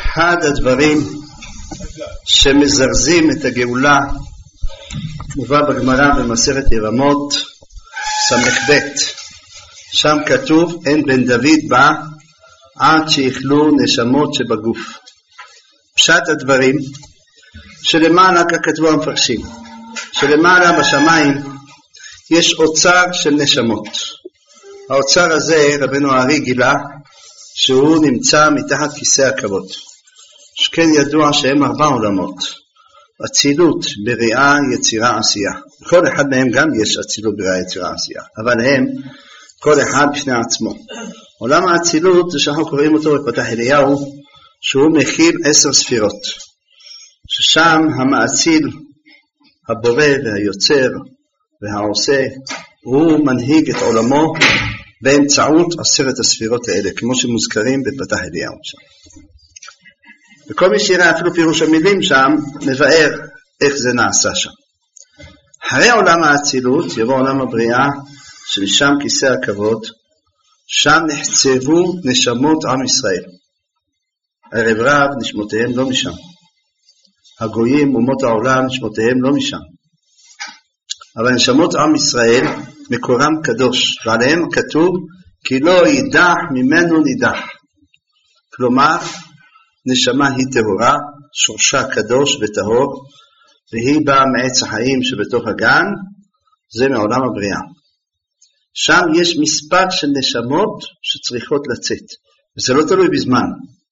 אחד הדברים שמזרזים את הגאולה מובא בגמרא במסכת יבמות ס"ב. שם כתוב אין בן דוד בא עד שיכלו נשמות שבגוף. פשט הדברים שלמעלה, ככתבו המפרשים, שלמעלה בשמיים יש אוצר של נשמות. האוצר הזה רבנו הארי גילה שהוא נמצא מתחת כיסא הכבוד, שכן ידוע שהם 4 עולמות: אצילות, בריאה, יצירה, עשייה. כל אחד מהם גם יש אצילות, בריאה, יצירה, עשייה, אבל הם כל אחד בפני עצמו. עולם האצילות זה שאנחנו קוראים אותו בפתח אליהו, שהוא מכיל 10 ספירות, ששם המאציל, הבורא והיוצר והעושה, הוא מנהיג את עולמו באמצעות 10 הספירות האלה, כמו שמוזכרים בפתח אליהו שם. וכל מי שיראה אפילו פירוש המילים שם מבאר איך זה נעשה שם. אחרי עולם האצילות יבוא עולם הבריאה, שמשם כיסא הכבוד, שם נחצבו נשמות עם ישראל. ערב רב נשמותיהם לא משם, הגויים אומות העולם נשמותיהם לא משם, אבל נשמות עם ישראל מקורם קדוש, ועליהם כתוב כי לא יידח ממנו נידח. כלומר נשמה היא טהורה, שורשה קדוש וטהור, והיא באה מעץ החיים שבתוך הגן, זה מעולם הבריאה. שם יש מספר של נשמות שצריכות לצאת, וזה לא תלוי בזמן.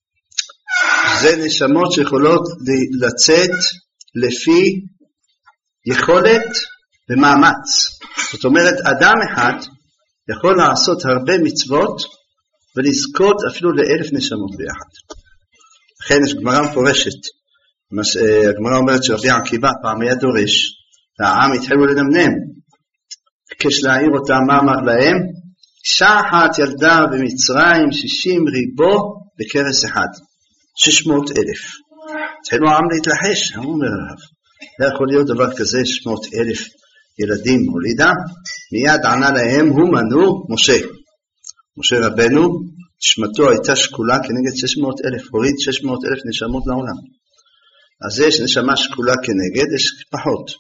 זה נשמות שיכולות לצאת לפי יכולת ומאמץ. זאת אומרת, אדם אחד יכול לעשות הרבה מצוות ולזכות אפילו ל1000 נשמות ביחד. לכן יש גמרא מפורשת, הגמרא אומרת שרבי עקיבא פעם היה דורש, והעם התחילו לנמנם, כשלהעיר אותם מה אמר להם? אישה אחת ילדה במצרים 60 ריבו בקרס אחד, 600,000. התחילו העם להתלחש, הוא אומר הרב, לא יכול להיות דבר כזה, 600,000 ילדים הולידה. מיד ענה להם, הוא מנו משה רבנו, נשמתו הייתה שקולה כנגד 600,000, הוריד 600,000 נשמות לעולם. אז יש נשמה שקולה כנגד, יש פחות.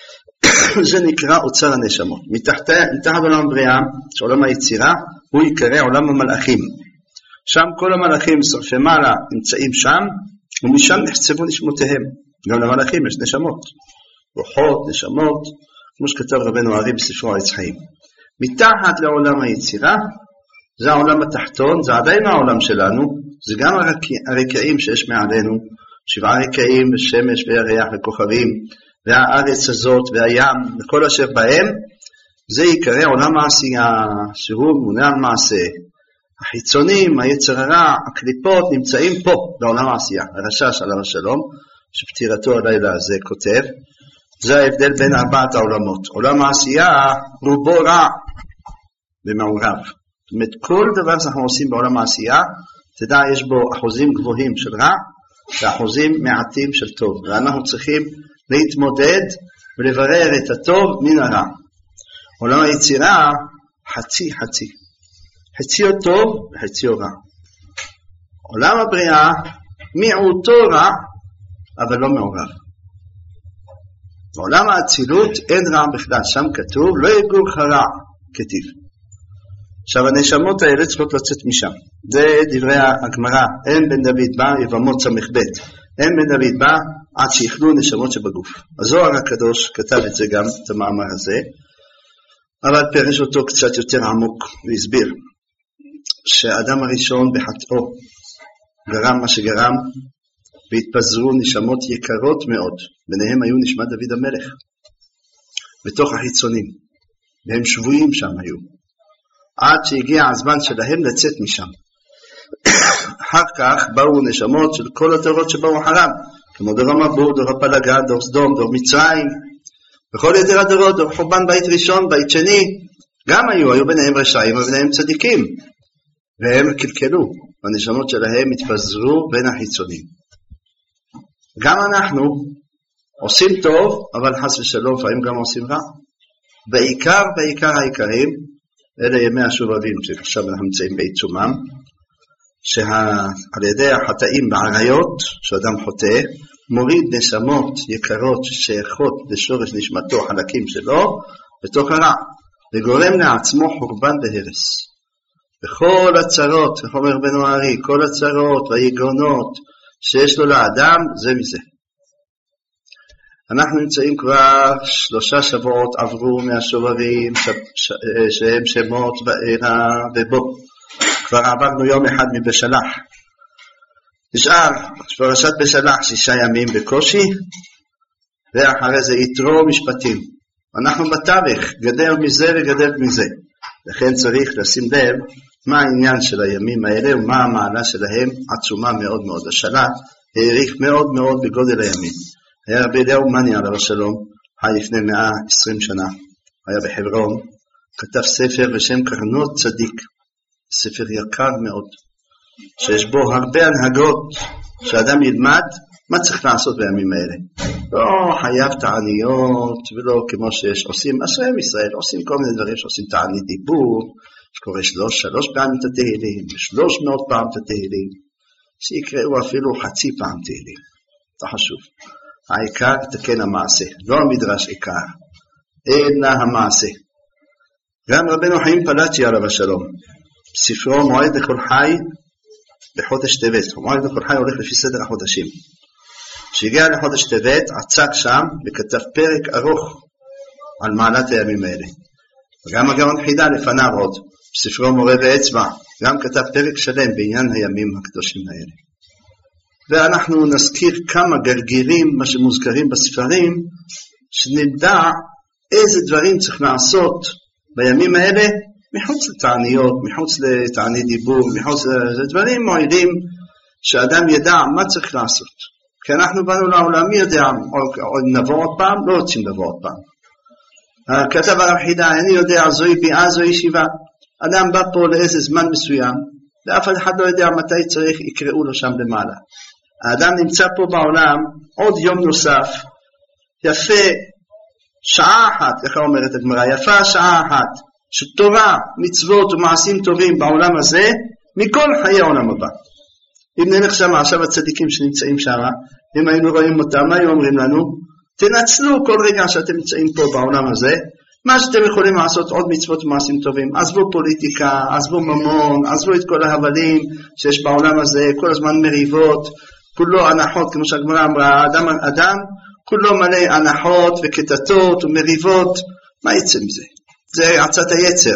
זה נקרא אוצר הנשמות. מתחת עולם הבריאה, שעולם היצירה, הוא יקרא עולם המלאכים. שם כל המלאכים שרפי מעלה נמצאים שם, ומשם נחצבו נשמותיהם. גם למלאכים יש נשמות, רוחות, נשמות, כמו שכתב רבנו הארי בספרו עץ חיים. מתחת לעולם היצירה, זה העולם התחתון, זה עדיין העולם שלנו, זה גם הרקעים שיש מעלינו, 7 רקעים, ושמש וירח וכוכבים, והארץ הזאת והים וכל אשר בהם, זה יקרא עולם העשייה, שהוא ממונה על מעשה. החיצונים, היצר הרע, הקליפות נמצאים פה בעולם העשייה. הרש"ש עליו השלום, שפטירתו הלילה הזה כותב, זה ההבדל בין 4 העולמות. עולם העשייה רובו רע ומעורב. זאת אומרת, כל דבר שאנחנו עושים בעולם העשייה, תדע, יש בו אחוזים גבוהים של רע, ואחוזים מעטים של טוב. ואנחנו צריכים להתמודד ולברר את הטוב מן הרע. עולם היצירה, חצי. חציו טוב וחציו רע. עולם הבריאה, מיעוטו רע, אבל לא מעורב. בעולם האצילות אין רע בכלל, שם כתוב, לא יגור רע כתיב. עכשיו הנשמות האלה צריכות לצאת משם. זה דברי הגמרא, אין בן דוד בא, יבמות ס"ב. אין בן דוד בא עד שיכלו נשמות שבגוף. הזוהר הקדוש כתב את זה גם, את המאמר הזה, אבל פרש אותו קצת יותר עמוק, והסביר שהאדם הראשון בחטאו גרם מה שגרם, והתפזרו נשמות יקרות מאוד, ביניהם היו נשמת דוד המלך, בתוך החיצונים, והם שבויים שם היו, עד שהגיע הזמן שלהם לצאת משם. אחר כך באו נשמות של כל הדורות שבאו אחריו, כמו דור המבול, דור הפלגה, דור סדום, דור מצרים, וכל יתר הדורות, דור חורבן בית ראשון, בית שני, גם היו ביניהם רשעים וביניהם צדיקים, והם קלקלו, והנשמות שלהם התפזרו בין החיצונים. גם אנחנו עושים טוב, אבל חס ושלום לפעמים גם עושים רע. בעיקר העיקרים, אלה ימי השובבים, שעכשיו אנחנו נמצאים בעיצומם, שעל ידי החטאים בעריות, שאדם חוטא, מוריד נשמות יקרות ששייכות לשורש נשמתו, חלקים שלו, בתוך הרע, וגורם לעצמו חורבן והרס. וכל הצרות, איך אומר בנו הארי, כל הצרות והיגונות שיש לו לאדם, זה מזה. אנחנו נמצאים כבר 3 שבועות עברו מהשובבים שהם שמות ואירה ובו. כבר עברנו יום אחד מבשלח. נשאר פרשת בשלח 6 ימים בקושי, ואחרי זה יתרו משפטים. אנחנו בתווך, גדל מזה וגדל מזה. לכן צריך לשים לב מה העניין של הימים האלה ומה המעלה שלהם עצומה מאוד מאוד. השלח העריך מאוד מאוד בגודל הימים. היה רבי אליהו מני עליו השלום, חי לפני 120 שנה, היה בחברון, כתב ספר בשם קרנות צדיק, ספר יקר מאוד, שיש בו הרבה הנהגות שאדם ילמד מה צריך לעשות בימים האלה. לא חייב תעניות ולא כמו שיש עושים, אשרים ישראל עושים כל מיני דברים שעושים תענית דיבור, שקורא 3 פעמים את התהילים, 300 פעם את התהילים, שיקראו אפילו חצי פעם תהילים, לא חשוב. העיקר תקן המעשה, לא המדרש עיקר, אלא המעשה. גם רבנו חיים פלאצ'י עליו השלום, בספרו מועד לכל חי בחודש טבת, מועד לכל חי הולך לפי סדר החודשים. כשהגיע לחודש טבת, עצק שם וכתב פרק ארוך על מעלת הימים האלה. וגם הגאון חידה לפניו עוד, בספרו מורה ואצבע, גם כתב פרק שלם בעניין הימים הקדושים האלה. ואנחנו נזכיר כמה גרגירים, מה שמוזכרים בספרים, שנדע איזה דברים צריך לעשות בימים האלה, מחוץ לתעניות, מחוץ לתענית דיבור, מחוץ לדברים מועילים, שאדם ידע מה צריך לעשות. כי אנחנו באנו לעולם, מי יודע, או נבוא עוד פעם, לא רוצים לבוא עוד פעם. כתב הרב חידה, אני יודע, זוהי ביאה, זוהי ישיבה. אדם בא פה לאיזה זמן מסוים, ואף אחד לא יודע מתי צריך, יקראו לו שם למעלה. האדם נמצא פה בעולם עוד יום נוסף, יפה שעה אחת, ככה אומרת הגמרא, יפה שעה אחת, שתורה, מצוות ומעשים טובים בעולם הזה, מכל חיי העולם הבא. אם נלך שם עכשיו הצדיקים שנמצאים שם, אם היינו רואים אותם, מה היו אומרים לנו? תנצלו כל רגע שאתם נמצאים פה בעולם הזה, מה שאתם יכולים לעשות עוד מצוות ומעשים טובים, עזבו פוליטיקה, עזבו ממון, עזבו את כל ההבלים שיש בעולם הזה, כל הזמן מריבות, כולו הנחות, כמו שהגמרא אמרה, אדם כולו מלא הנחות וקטטות ומריבות, מה יצא מזה? זה עצת היצר,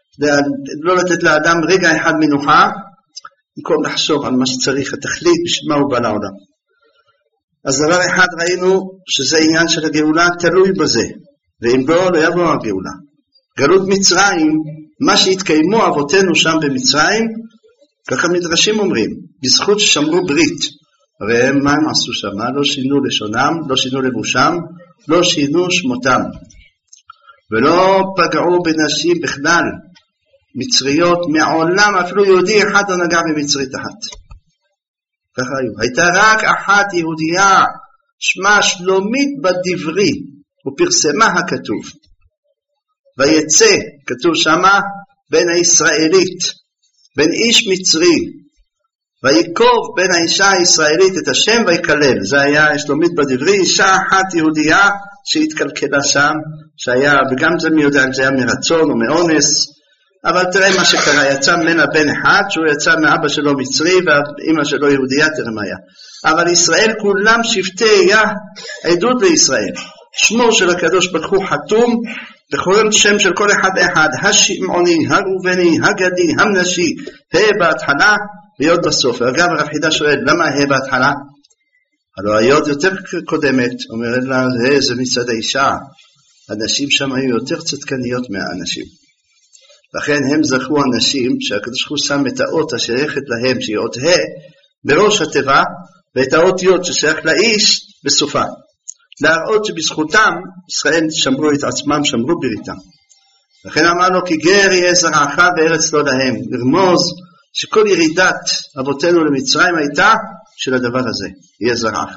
לא לתת לאדם רגע אחד מנוחה, במקום לחשוב על מה שצריך, התכלית בשביל מה הוא בא לעולם. אז דבר אחד ראינו שזה עניין של הגאולה תלוי בזה, ואם לא יבוא הגאולה. גלות מצרים, מה שהתקיימו אבותינו שם במצרים, ככה מדרשים אומרים, בזכות ששמרו ברית, הרי מה הם עשו שם? לא שינו לשונם, לא שינו לבושם, לא שינו שמותם, ולא פגעו בנשים בכלל, מצריות מעולם, אפילו יהודי אחד לא נגע במצרית אחת. ככה היו. הייתה רק אחת יהודייה, שמה שלומית בדברי, ופרסמה הכתוב. ויצא, כתוב שמה, בין הישראלית, בין איש מצרי, ויקוב בין האישה הישראלית את השם ויקלל. זה היה שלומית בדברי, אישה אחת יהודייה שהתקלקלה שם, שהיה, וגם זה מי יודע אם זה היה מרצון או מאונס, אבל תראה מה שקרה, יצא ממנה בן אחד, שהוא יצא מאבא שלו מצרי, ואמא שלו יהודייה, תראה מה היה. אבל ישראל כולם שבטי היה עדות לישראל. שמו של הקדוש ברוך הוא חתום, בכל שם של כל אחד אחד, השמעוני, הראובני, הגדי, המנשי, בהתחלה, ויוד בסוף. אגב, הרב חידה שואל, למה בהתחלה? הלוא היוד יותר קודמת, אומרת לה, זה מצד האישה. הנשים שם היו יותר צדקניות מהאנשים. לכן הם זכו אנשים שהקדוש ברוך הוא שם את האות השייכת להם, שהיא אות ה' בראש התיבה, ואת האות יוד ששייך לאיש בסופה. להראות שבזכותם ישראל שמרו את עצמם, שמרו בריתם. לכן אמר לו, כי גר יהיה זרעך בארץ לא להם. לרמוז שכל ירידת אבותינו למצרים הייתה של הדבר הזה, יהיה זרעך.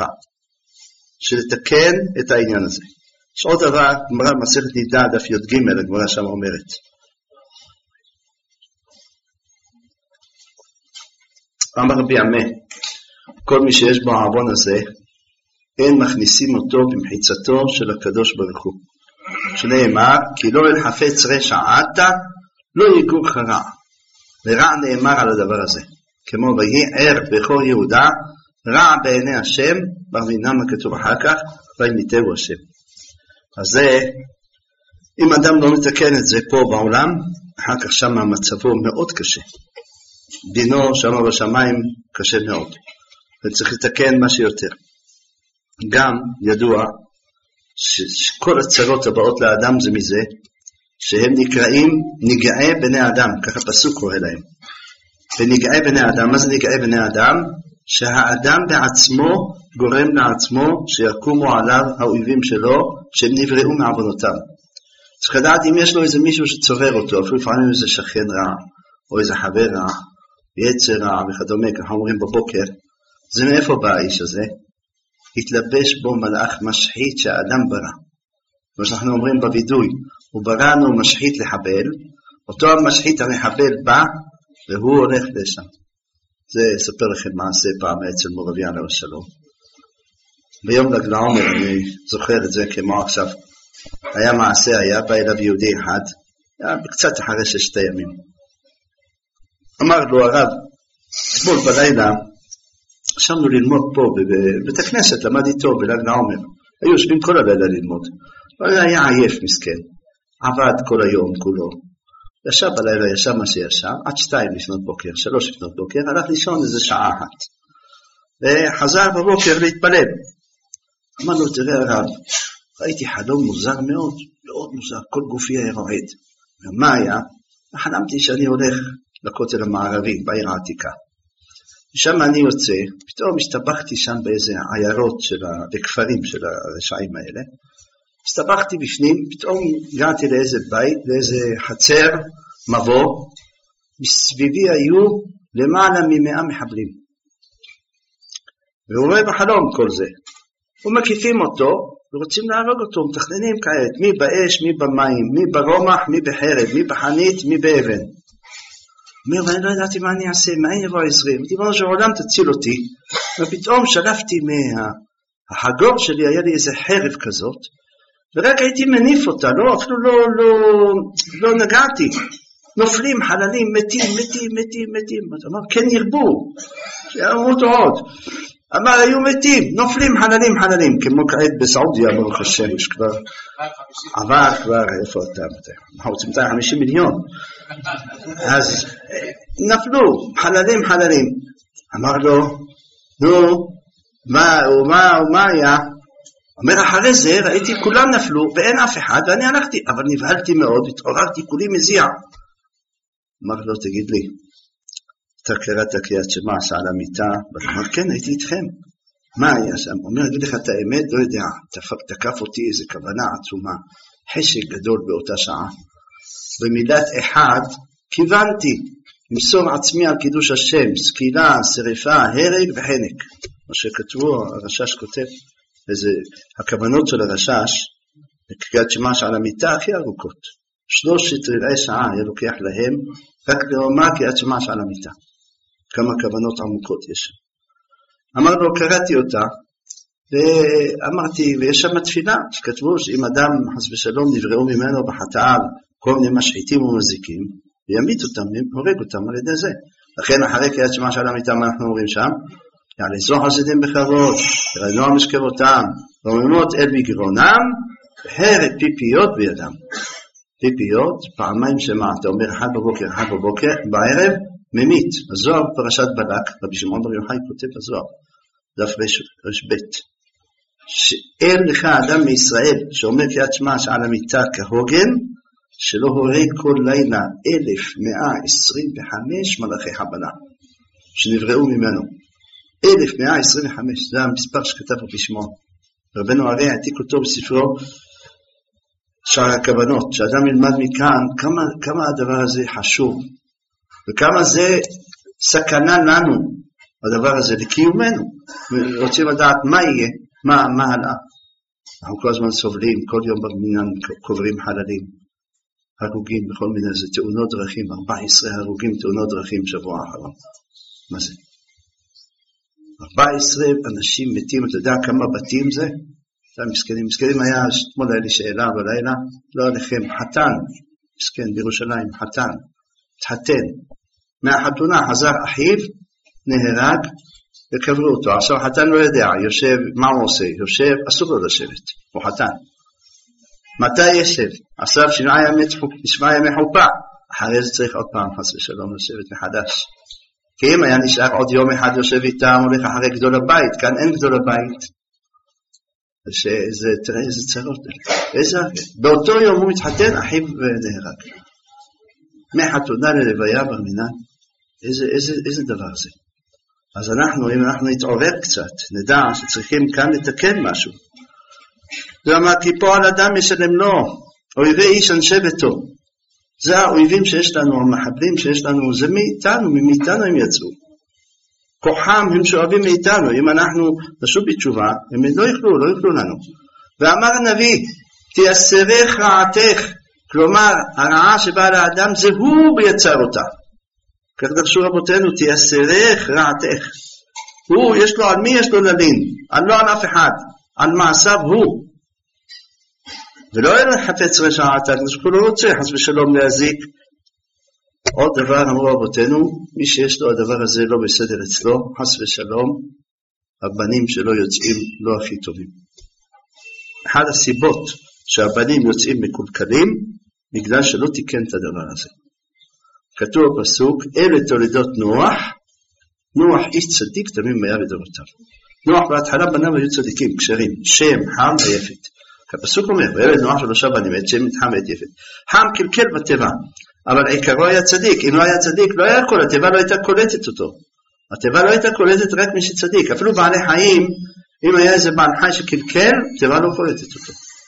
שלתקן את העניין הזה. יש עוד דבר, גמרא מסכת נידה, דף י"ג, הגמרא שם אומרת. אמר רבי עמי, כל מי שיש בו העוון הזה, אין מכניסים אותו במחיצתו של הקדוש ברוך הוא. שנאמר, כי לא אל חפץ רשע עתה, לא יגור חרע. ורע נאמר על הדבר הזה. כמו ויהי ער בכור יהודה, רע בעיני השם, ברמינם הכתוב אחר כך, וימיתהו השם. אז זה, אם אדם לא מתקן את זה פה בעולם, אחר כך שם מצבו מאוד קשה. דינו שם בשמיים קשה מאוד. וצריך לתקן מה שיותר. גם ידוע שכל הצרות הבאות לאדם זה מזה, שהם נקראים נגעי בני אדם, ככה פסוק קורא להם. ונגעי בני אדם, מה זה נגעי בני אדם? שהאדם בעצמו גורם לעצמו שיקומו עליו האויבים שלו, שהם נבראו מעוונותם. צריך לדעת אם יש לו איזה מישהו שצורר אותו, אפילו לפעמים איזה שכן רע, או איזה חבר רע, יצר רע וכדומה, ככה אומרים בבוקר, זה מאיפה בא האיש הזה? התלבש בו מלאך משחית שהאדם ברא. כמו שאנחנו אומרים בוידוי, הוא בראנו משחית לחבל, אותו המשחית המחבל בא, והוא הולך לשם. זה אספר לכם מעשה פעם אצל מורביה עליו השלום. ביום ל"ג בעומר, אני זוכר את זה כמו עכשיו, היה מעשה, בא אליו יהודי אחד, היה קצת אחרי 6 ימים. אמר לו הרב, אתמול בלילה, ישבנו ללמוד פה בבית הכנסת, למד איתו בל"ג בעומר. היו יושבים כל הלילה ללמוד. אבל היה עייף מסכן. עבד כל היום כולו. ישב בלילה, ישב מה שישב, עד 2 לפנות בוקר, 3 לפנות בוקר, הלך לישון איזה שעה אחת. וחזר בבוקר להתפלל. אמר לו, תראה הרב, ראיתי חלום מוזר מאוד, מאוד מוזר, כל גופי היה רועד. ומה היה? חלמתי שאני הולך לכותל המערבי, בעיר העתיקה. ושם אני יוצא, פתאום השתבחתי שם באיזה עיירות בכפרים של הרשעים האלה, הסתבחתי בפנים, פתאום הגעתי לאיזה בית, לאיזה חצר, מבוא, מסביבי היו למעלה מ100 מחבלים. והוא רואה בחלום כל זה. ומקיפים אותו, ורוצים להרוג אותו, מתכננים כעת, מי באש, מי במים, מי ברומח, מי בחרב, מי בחנית, מי באבן. אומר, ואני לא ידעתי מה אני אעשה, מה יבוא העזרים? דיברנו שהעולם תציל אותי, ופתאום שלפתי מהחגור שלי, היה לי איזה חרב כזאת, ורק הייתי מניף אותה, אפילו לא נגעתי. נופלים, חללים, מתים. אמר, כן ירבו, שימותו עוד. אמר, היו מתים, נופלים, חללים, כמו כעת בסעודיה, ברוך השם, שכבר עבר כבר, איפה אתה? אנחנו רוצים 250 מיליון. אז נפלו, חללים. אמר לו, נו, מה היה? אומר, אחרי זה ראיתי כולם נפלו ואין אף אחד, ואני הלכתי, אבל נבהלתי מאוד, התעוררתי, כולי מזיע. אמר לו, תגיד לי, אתה קראת קריאת שמע על המיטה? אמר, כן, הייתי איתכם. מה היה שם? אומר, אגיד לך את האמת, לא יודע, תקף אותי איזו כוונה עצומה, חשק גדול באותה שעה. במילת אחד, כיוונתי, למסור עצמי על קידוש השם, סקילה, שריפה, הרג וחנק. מה שכתבו, הרשש כותב, הכוונות של הרשש, בקריאת שמע על המיטה הכי ארוכות. 3 רבעי שעה היה לוקח להם, רק לומר קריאת שמע על המיטה. כמה כוונות עמוקות יש. אמר לו, קראתי אותה, ואמרתי, ויש שם תפילה, שכתבו שאם אדם חס ושלום נבראו ממנו בחטאיו, כל מיני משחיתים ומזיקים, וימית אותם, הורג אותם על ידי זה. לכן אחרי קריאת שמע על המיטה, מה אנחנו אומרים שם? יעלזו חסידים בכבוד, ירדו משכבותם, רוממות אל בגרונם, והרג פיפיות בידם. פיפיות, פעמיים שמה, אתה אומר 1 בבוקר, בערב, ממית. הזוהר פרשת בלק, רבי שמעון בר יוחאי כותב בזוהר, דף רשבט, שאין לך אדם מישראל, שאומר קריאת שמע על המיטה כהוגן, שלא הורג כל לילה 1125 מלאכי חבלה, שנבראו ממנו. 1125, זה המספר שכתב רבי שמעון. רבנו הרי העתיק אותו בספרו שער הכוונות, שאדם ילמד מכאן כמה הדבר הזה חשוב, וכמה זה סכנה לנו, הדבר הזה לקיומנו. רוצים לדעת מה יהיה, מה הלאה. אנחנו כל הזמן סובלים, כל יום במניין קוברים חללים, הרוגים בכל מיני, זה תאונות דרכים, 14 הרוגים תאונות דרכים שבוע האחרון. מה זה? 14 אנשים מתים, אתה יודע כמה בתים זה? מסכנים היה, אתמול היה לי שאלה בלילה, לא עליכם, חתן, מסכן בירושלים, חתן, התחתן, מהחתונה חזר אחיו, נהרג, וקברו אותו. עכשיו חתן לא יודע, יושב, מה הוא עושה? יושב, אסור לו לשבת, הוא חתן. מתי ישב? עכשיו 7 ימי חופה, אחרי זה צריך עוד פעם חס ושלום לשבת מחדש. כי אם היה נשאר עוד יום אחד יושב איתם, הולך אחרי גדול הבית, כאן אין גדול הבית. תראה איזה צרות, באותו יום הוא מתחתן, אחיו ונהרג. מחתונה ללוויה ברמינה, איזה דבר זה? אז אם אנחנו נתעורר קצת, נדע שצריכים כאן לתקן משהו. למה? כי פה על אדם משלם לו, אויבי איש אנשי ביתו. זה האויבים שיש לנו, המחבלים שיש לנו, זה מאיתנו הם יצאו. כוחם הם שואבים מאיתנו, אם אנחנו נשוב בתשובה, הם לא יוכלו לנו. ואמר הנביא, תייסרך רעתך, כלומר, הרעה שבאה לאדם זה הוא ביצר אותה. כך דרשו רבותינו, תייסרך רעתך. הוא, על מי יש לו ללין? לא על אף אחד, על מעשיו הוא. ולא אין חפץ רשע עתק, הוא לא רוצה חס ושלום להזיק. עוד דבר אמרו רבותינו, מי שיש לו הדבר הזה לא בסדר אצלו, חס ושלום, הבנים שלו יוצאים לא הכי טובים. אחת הסיבות שהבנים יוצאים מקולקלים, בגלל שלא תיקן את הדבר הזה. כתוב בפסוק, אלה תולדות נוח איש צדיק תמים היה בדורותיו. נוח בהתחלה בניו היו צדיקים, קשרים, שם, חם ויפת. הפסוק אומר, וילד נוח 3 בנים, את שם, את חם ואת יפת. חם קלקל בטבע, אבל עיקרו היה צדיק. אם לא היה צדיק, לא היה כל, הטבע לא הייתה קולטת אותו. הטבע לא הייתה קולטת רק מי שצדיק. אפילו בעלי חיים, אם היה איזה בעל חי שקלקל, הטבע לא קולטת אותו.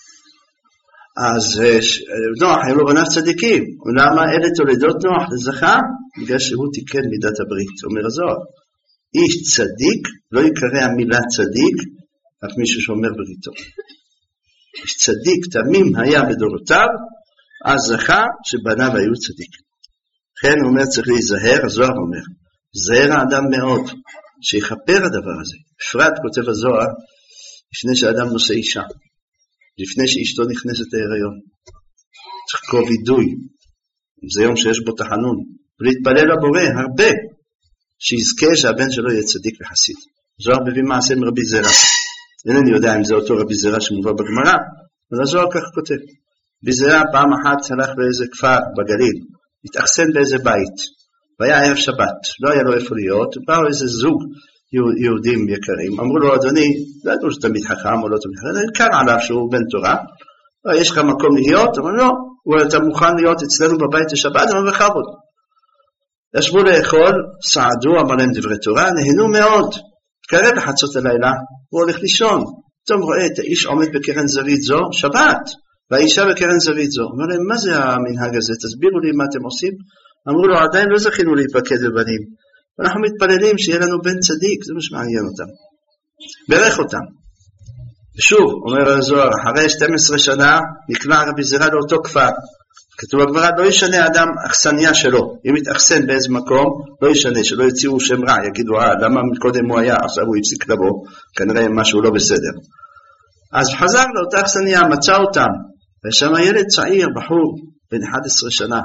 אז נוח, היו לו בניו צדיקים. ולמה אלה תולדות נוח לזכר? בגלל שהוא תיקן מידת הברית. אומר הזוהר, איש צדיק, לא יקרא המילה צדיק, רק מישהו שאומר בריתו. איש צדיק תמים היה בדורותיו, אז זכה שבניו היו צדיק. לכן הוא אומר צריך להיזהר, הזוהר אומר, זהר האדם מאוד, שיחפר הדבר הזה. בפרט כותב הזוהר, לפני שאדם נושא אישה, לפני שאשתו נכנסת להיריון. צריך כל וידוי, זה יום שיש בו תחנון, ולהתפלל לבורא הרבה, שיזכה שהבן שלו יהיה צדיק וחסיד. זוהר מביא מעשה מרבי זרע. אינני יודע אם זה אותו רבי זרע שמובא בגמרא, אבל הזוהר כך כותב. רבי זרע פעם אחת הלך לאיזה כפר בגליל, התאכסן באיזה בית, והיה ערב שבת, לא היה לו איפה להיות, באו איזה זוג יהודים יקרים, אמרו לו, אדוני, לא ידעו שאתה תמיד חכם או לא תמיד חכם, כאן עליו שהוא בן תורה, יש לך מקום להיות? אמרו לא, אתה מוכן להיות אצלנו בבית לשבת? אמרו בכבוד. ישבו לאכול, סעדו, אמר להם דברי תורה, נהנו מאוד, קרב לחצות הלילה, הוא הולך לישון, פתאום רואה את האיש עומד בקרן זווית זו, שבת, והאישה בקרן זווית זו. אמר להם, מה זה המנהג הזה? תסבירו לי מה אתם עושים. אמרו לו, עדיין לא זכינו להיפקד בבנים. אנחנו מתפללים שיהיה לנו בן צדיק, זה מה שמעניין אותם. ברך אותם. ושוב, אומר הזוהר, אחרי 12 שנה, נקלע רבי זרע לאותו כפר. כתוב בגמרא, לא ישנה אדם אכסניה שלו. אם יתאכסן באיזה מקום, לא ישנה, שלא יציעו שם רע. יגידו, למה קודם הוא היה, עכשיו הוא הפסיק לבוא, כנראה משהו לא בסדר. אז חזר לאותה אכסניה, מצא אותם. ושם ילד צעיר, בחור, בן 11 שנה.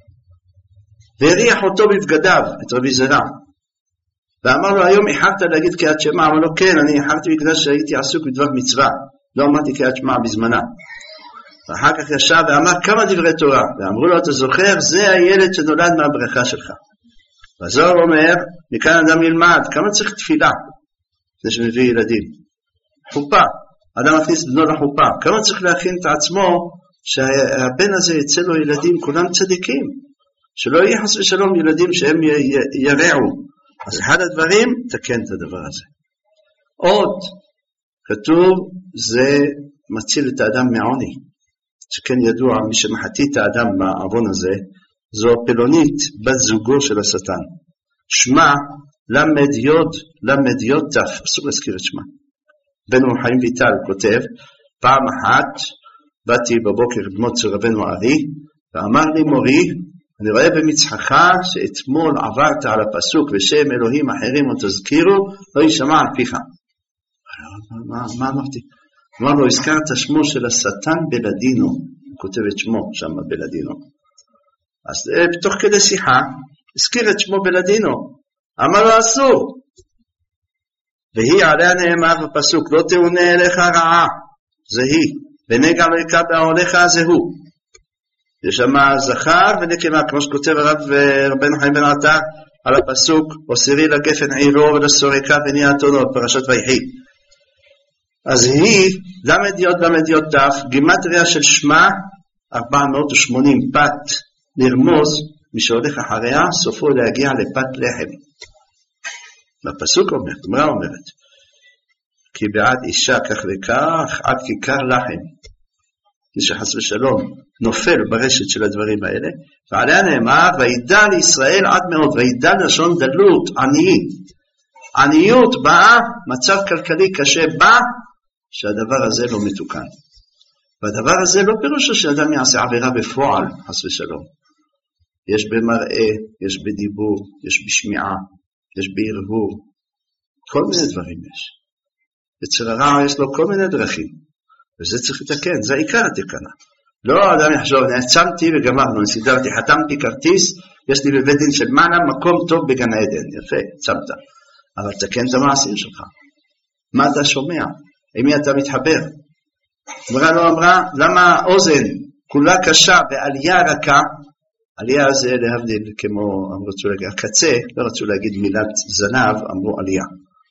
והריח אותו בבגדיו, את רבי זרע. ואמר לו, היום איחרת להגיד קריאת שמע, אמר לו, כן, אני איחרתי בגלל שהייתי עסוק בדבר מצווה. לא אמרתי קריאת שמע בזמנה. ואחר כך ישב ואמר כמה דברי תורה. ואמרו לו, אתה זוכר, זה הילד שנולד מהברכה שלך. והזוהר אומר, מכאן אדם ילמד, כמה צריך תפילה? זה שמביא ילדים. חופה. אדם מכניס בנו לחופה. כמה צריך להכין את עצמו, שהבן הזה יצא לו ילדים, כולם צדיקים. שלא יהיה חס ושלום ילדים שהם ירעו. אז אחד הדברים, תקן את הדבר הזה. עוד, כתוב, זה מציל את האדם מעוני. שכן ידוע, מי שמחטיא את האדם מהעוון הזה, זו פלונית, בת זוגו של השטן. שמה, למד יוד תף, אסור להזכיר את שמה. בנו חיים ויטל כותב, פעם אחת, באתי בבוקר ללמוד אצל רבנו ארי, ואמר לי מורי, אני רואה במצחך שאתמול עברת על הפסוק ושם אלוהים אחרים או תזכירו, לא יישמע על פיך. מה אמרתי? אמר לו, הזכרת שמו של השטן בלדינו, הוא כותב את שמו שם בלדינו. אז בתוך כדי שיחה, הזכיר את שמו בלדינו, אמר לו אסור. והיא עליה נאמר בפסוק, לא תאונה אליך רעה, זה היא, ונגע לא יקבע עליך זה הוא. יש שם זכר ונקבה, כמו שכותב הרב רבנו חיים בן עטר על הפסוק, וסירי לגפן עירו ולסורקה בני אתונות, פרשת ויחי. אז היא, למד יוד דף, גימטריה של שמה, 480 פת לרמוז, מי שהולך אחריה, סופו להגיע לפת לחם. והפסוק אומרת, אמרה אומרת, כי בעד אישה כך וכך, עד כיכר לחם. מי שחס ושלום נופל ברשת של הדברים האלה, ועליה נאמר, וידע לישראל עד מאוד, וידע לשון דלות, עניות באה, מצב כלכלי קשה בא, שהדבר הזה לא מתוקן. והדבר הזה לא פירושו שאדם יעשה עבירה בפועל, חס ושלום. יש במראה, יש בדיבור, יש בשמיעה, יש בהרהור, כל מיני דברים יש. יצר הרע יש לו כל מיני דרכים, וזה צריך לתקן, זה עיקר התקנה. לא אדם יחשוב, נעצמתי וגמרנו, נסידרתי, חתמתי כרטיס, יש לי בבית דין של מעלה מקום טוב בגן העדן, יפה, צמת. אבל תקן את המעשים שלך. מה אתה שומע? עם מי אתה מתחבר? אמרה לא אמרה, למה אוזן כולה קשה ועלייה רכה, עלייה זה להבדיל כמו, רצו להגיד, הקצה, לא רצו להגיד מילת זנב, אמרו עלייה.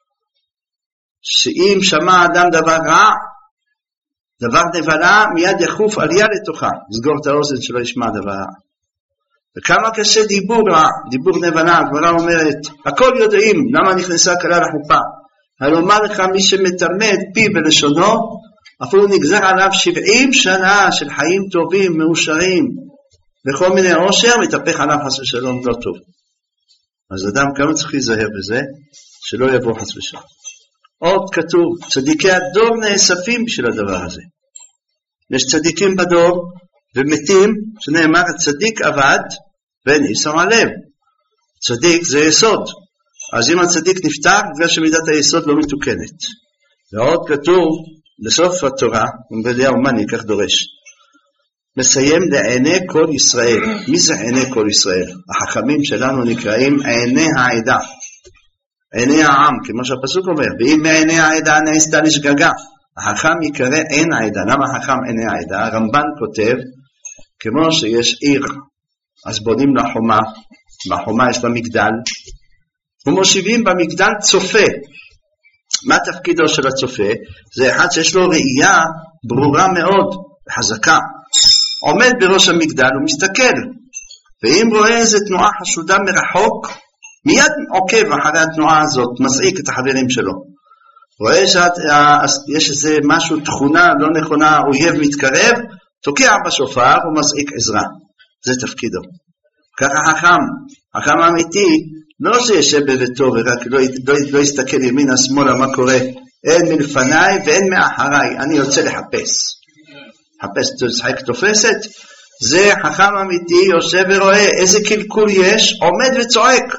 שאם שמע אדם דבר רע, דבר נבלה, מיד יחוף עלייה לתוכה, לסגור את האוזן שלא ישמע דבר רע. וכמה קשה דיבור רע, דיבור נבלה, הגמרא אומרת, הכל יודעים, למה נכנסה כלה לחופה? הלומר לך מי שמתמד פי בלשונו, אפילו נגזר עליו 70 שנה של חיים טובים, מאושרים, וכל מיני עושר, מתהפך עליו חס ושלום לא טוב. אז אדם כמה צריך להיזהר בזה, שלא יבוא חס ושלום. עוד כתוב, צדיקי הדור נאספים בשביל הדבר הזה. יש צדיקים בדור, ומתים, שנאמר, הצדיק עבד, וניסם עליהם. צדיק זה יסוד. אז אם הצדיק נפטר, בגלל שמידת היסוד לא מתוקנת. ועוד כתוב, בסוף התורה, ובליהו מני, כך דורש, מסיים לעיני כל ישראל. מי זה עיני כל ישראל? החכמים שלנו נקראים עיני העדה. עיני העם, כמו שהפסוק אומר, ואם מעיני העדה נעשתה לשגגה, החכם יקרא עין העדה. למה החכם עיני העדה? הרמב"ן כותב, כמו שיש עיר, אז בונים לחומה, בחומה יש לה מגדל, ומושיבים במגדל צופה. מה תפקידו של הצופה? זה אחד שיש לו ראייה ברורה מאוד, חזקה. עומד בראש המגדל ומסתכל, ואם רואה איזו תנועה חשודה מרחוק, מיד עוקב אחרי התנועה הזאת, מסעיק את החברים שלו. רואה שיש איזה משהו, תכונה לא נכונה, אויב מתקרב, תוקע בשופר ומסעיק עזרה. זה תפקידו. ככה חכם אמיתי, לא שישב בביתו ורק לא יסתכל ימינה שמאלה מה קורה, אין מלפניי ואין מאחריי, אני יוצא לחפש. חפש תשחק תופסת, זה חכם אמיתי, יושב ורואה איזה קלקול יש, עומד וצועק.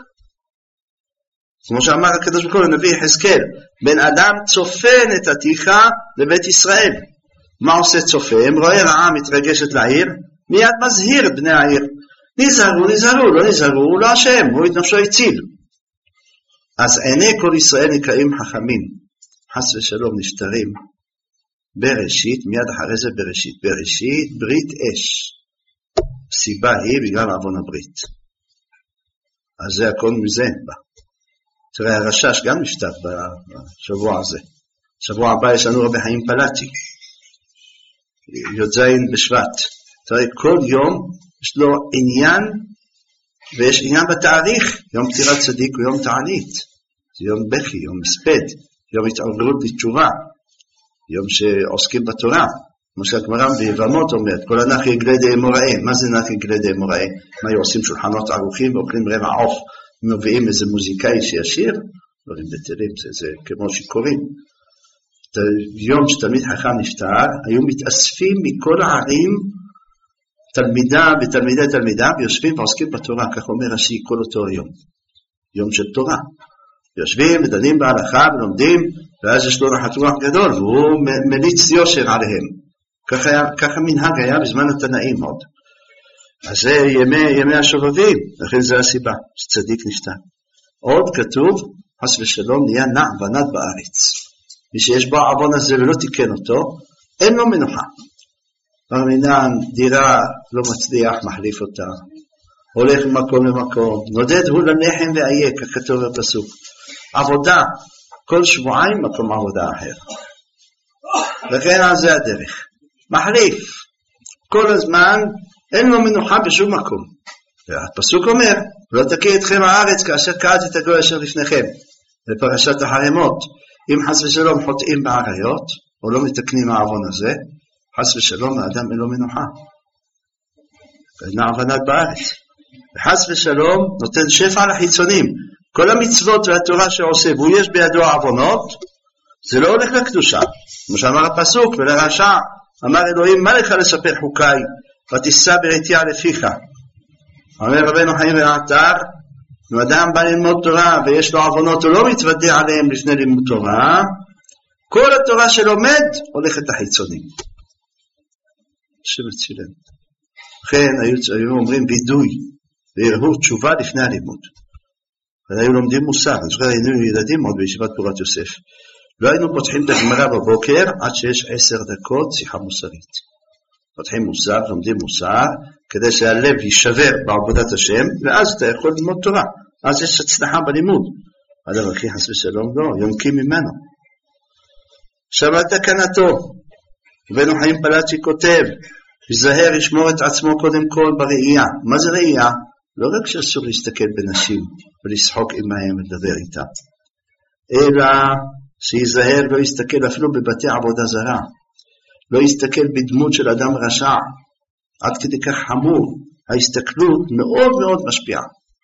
כמו שאמר הקדוש ברוך הוא לנביא יחזקאל, בן אדם צופה נתתיך לבית ישראל. מה עושה צופה? אם רואה רעה מתרגשת לעיר, מיד מזהיר את בני העיר. נזהרו, לא נזהרו, הוא לא אשם, הוא את נפשו הציל. אז עיני כל ישראל נקראים חכמים, חס ושלום נפטרים בראשית, מיד אחרי זה בראשית ברית אש. סיבה היא בגלל עוון הברית. אז זה הכל מזה בא. תראה, הרשש גם נפטר בשבוע הזה. שבוע הבא יש לנו רבי חיים פלטי, י"ז בשבט. תראה, כל יום יש לו עניין, ויש עניין בתאריך, יום פטירת צדיק ויום תענית, זה יום בכי, יום מספד, יום התעוררות לתשובה, יום שעוסקים בתורה, כמו שהגמרא ביבמות אומרת, כל הנח יגלה די מוראה. מה זה נח יגלה די מוראה? מה עושים שולחנות ערוכים ואוכלים רבע עוף, מביאים איזה מוזיקאי שישיר, דברים בטלים, זה כמו שקוראים. יום שתלמיד חכם נפטר, היו מתאספים מכל הערים, תלמידה ותלמידי תלמידה, ויושבים ועוסקים בתורה, כך אומר רש"י, כל אותו יום. יום של תורה. יושבים ודנים בהלכה ולומדים, ואז יש לו נחת רוח גדול, והוא מליץ יושר עליהם. ככה מנהג היה בזמן התנאים עוד. אז זה ימי השובבים, לכן זה הסיבה, שצדיק נפטר. עוד כתוב, חס ושלום נהיה נע ונד בארץ. מי שיש בו העוון הזה ולא תיקן אותו, אין לו מנוחה. מרמינן, דירה, לא מצליח, מחליף אותה. הולך ממקום למקום, נודד הוא ללחם ואיה, ככתוב בפסוק. עבודה, כל שבועיים מקום עבודה אחר. לכן על זה הדרך. מחליף, כל הזמן, אין לו מנוחה בשום מקום. והפסוק אומר, לא תקיא אתכם הארץ כאשר קראתי את הגוי אשר לפניכם. בפרשת החרמות, אם חס ושלום חוטאים בעריות, או לא מתקנים העוון הזה, חס ושלום האדם אין לו מנוחה. נע ונד בארץ. וחס ושלום נותן שפע לחיצונים. כל המצוות והתורה שעושה, והוא יש בידו העוונות, זה לא הולך לקדושה. כמו שאמר הפסוק, ולרשע, אמר אלוהים, מה לך לספר חוקיי, ותישא בריתי לפיך. אומר רבנו חיים ועטר, אם אדם בא ללמוד תורה, ויש לו עוונות, הוא לא מתוודע עליהם לפני לימוד תורה, כל התורה שלומד, הולכת לחיצונים. שמצילן. לכן היו אומרים וידוי, והרהור תשובה לפני הלימוד. והיו לומדים מוסר, אני זוכר, היינו ילדים עוד בישיבת פורת יוסף. לא היינו פותחים את הגמרא בבוקר, עד שיש 10 דקות שיחה מוסרית. פותחים מוסר, לומדים מוסר, כדי שהלב יישבר בעבודת השם, ואז אתה יכול ללמוד תורה. אז יש הצלחה בלימוד. אדם הכי חס ושלום לא, יונקים ממנו. שמעת תקנתו. רבנו חיים פלאצ'י כותב, יזהר ישמור את עצמו קודם כל בראייה. מה זה ראייה? לא רק שאסור להסתכל בנשים ולשחוק עמהם ולדבר איתם, אלא שיזהר לא יסתכל אפילו בבתי עבודה זרה, לא יסתכל בדמות של אדם רשע, עד כדי כך חמור. ההסתכלות מאוד מאוד משפיעה.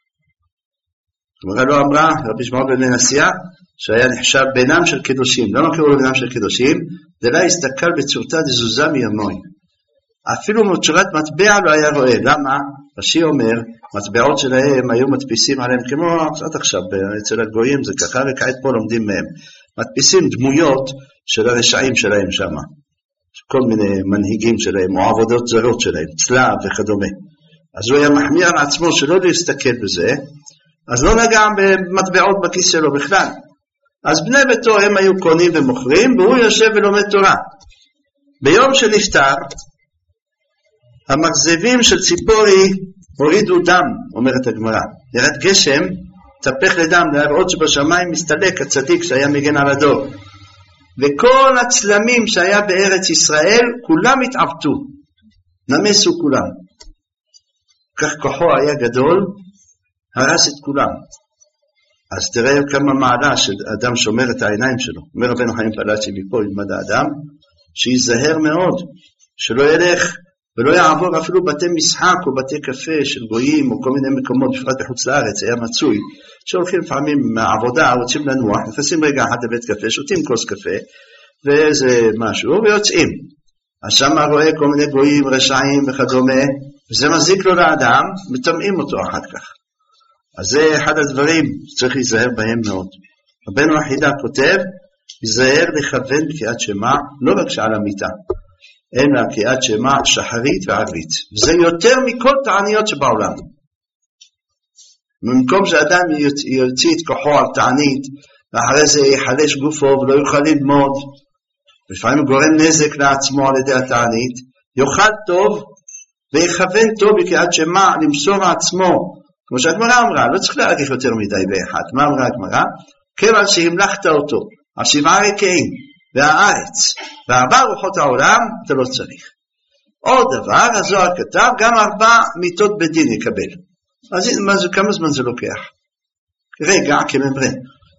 כלומר לא אמרה רבי שמעון בן מנסיה שהיה נחשב בינם של קדושים. למה קראו לו בינם של קדושים? דלה הסתכל בצורתה דזוזה מימוי, אפילו מצורת מטבע לא היה רואה. למה? רש"י אומר, מטבעות שלהם היו מדפיסים עליהם, כמו עד עכשיו אצל הגויים זה ככה, וכעת פה לומדים מהם, מדפיסים דמויות של הרשעים שלהם שם, כל מיני מנהיגים שלהם או עבודות זרות שלהם, צלב וכדומה. אז הוא היה מחמיר על עצמו שלא להסתכל בזה, אז לא נגע במטבעות בכיס שלו בכלל. אז בני ביתו הם היו קונים ומוכרים, והוא יושב ולומד תורה. ביום שנפטר, המחזבים של ציפורי הורידו דם, אומרת הגמרא. ירד גשם, תפך לדם, להראות שבשמיים מסתלק הצדיק שהיה מגן על הדור. וכל הצלמים שהיה בארץ ישראל, כולם התעוותו, נמסו כולם. כך כוחו היה גדול, הרס את כולם. אז תראה כמה מעלה שאדם שומר את העיניים שלו. אומר רבנו חיים פלאצ'י מפה ילמד האדם, שיזהר מאוד, שלא ילך ולא יעבור אפילו בתי משחק או בתי קפה של גויים או כל מיני מקומות, בפרט בחוץ לארץ היה מצוי, שהולכים לפעמים מהעבודה, רוצים לנוח, נכנסים רגע אחד לבית קפה, שותים כוס קפה ואיזה משהו ויוצאים. אז שם רואה כל מיני גויים, רשעים וכדומה, וזה מזיק לו לאדם, מטמאים אותו אחר כך. אז זה אחד הדברים שצריך להיזהר בהם מאוד. רבנו החידה כותב, להיזהר לכוון בקריאת שמע, לא רק שעל המיטה, אלא קריאת שמע שחרית וערבית. וזה יותר מכל תעניות שבעולם. במקום שאדם יוציא את כוחו על תענית, ואחרי זה יחלש גופו ולא יוכל ללמוד, לפעמים גורם נזק לעצמו על ידי התענית, יאכל טוב ויכוון טוב בקריאת שמע, למסור לעצמו, כמו שהגמרא אמרה, לא צריך להאריך יותר מדי באחד. מה אמרה הגמרא? כיוון שהמלכת אותו על 7 רקעים והארץ ו4 רוחות העולם, אתה לא צריך. עוד דבר, הזוהר כתב, גם 4 מיתות בדין יקבל. אז כמה זמן זה לוקח? רגע, כמברן.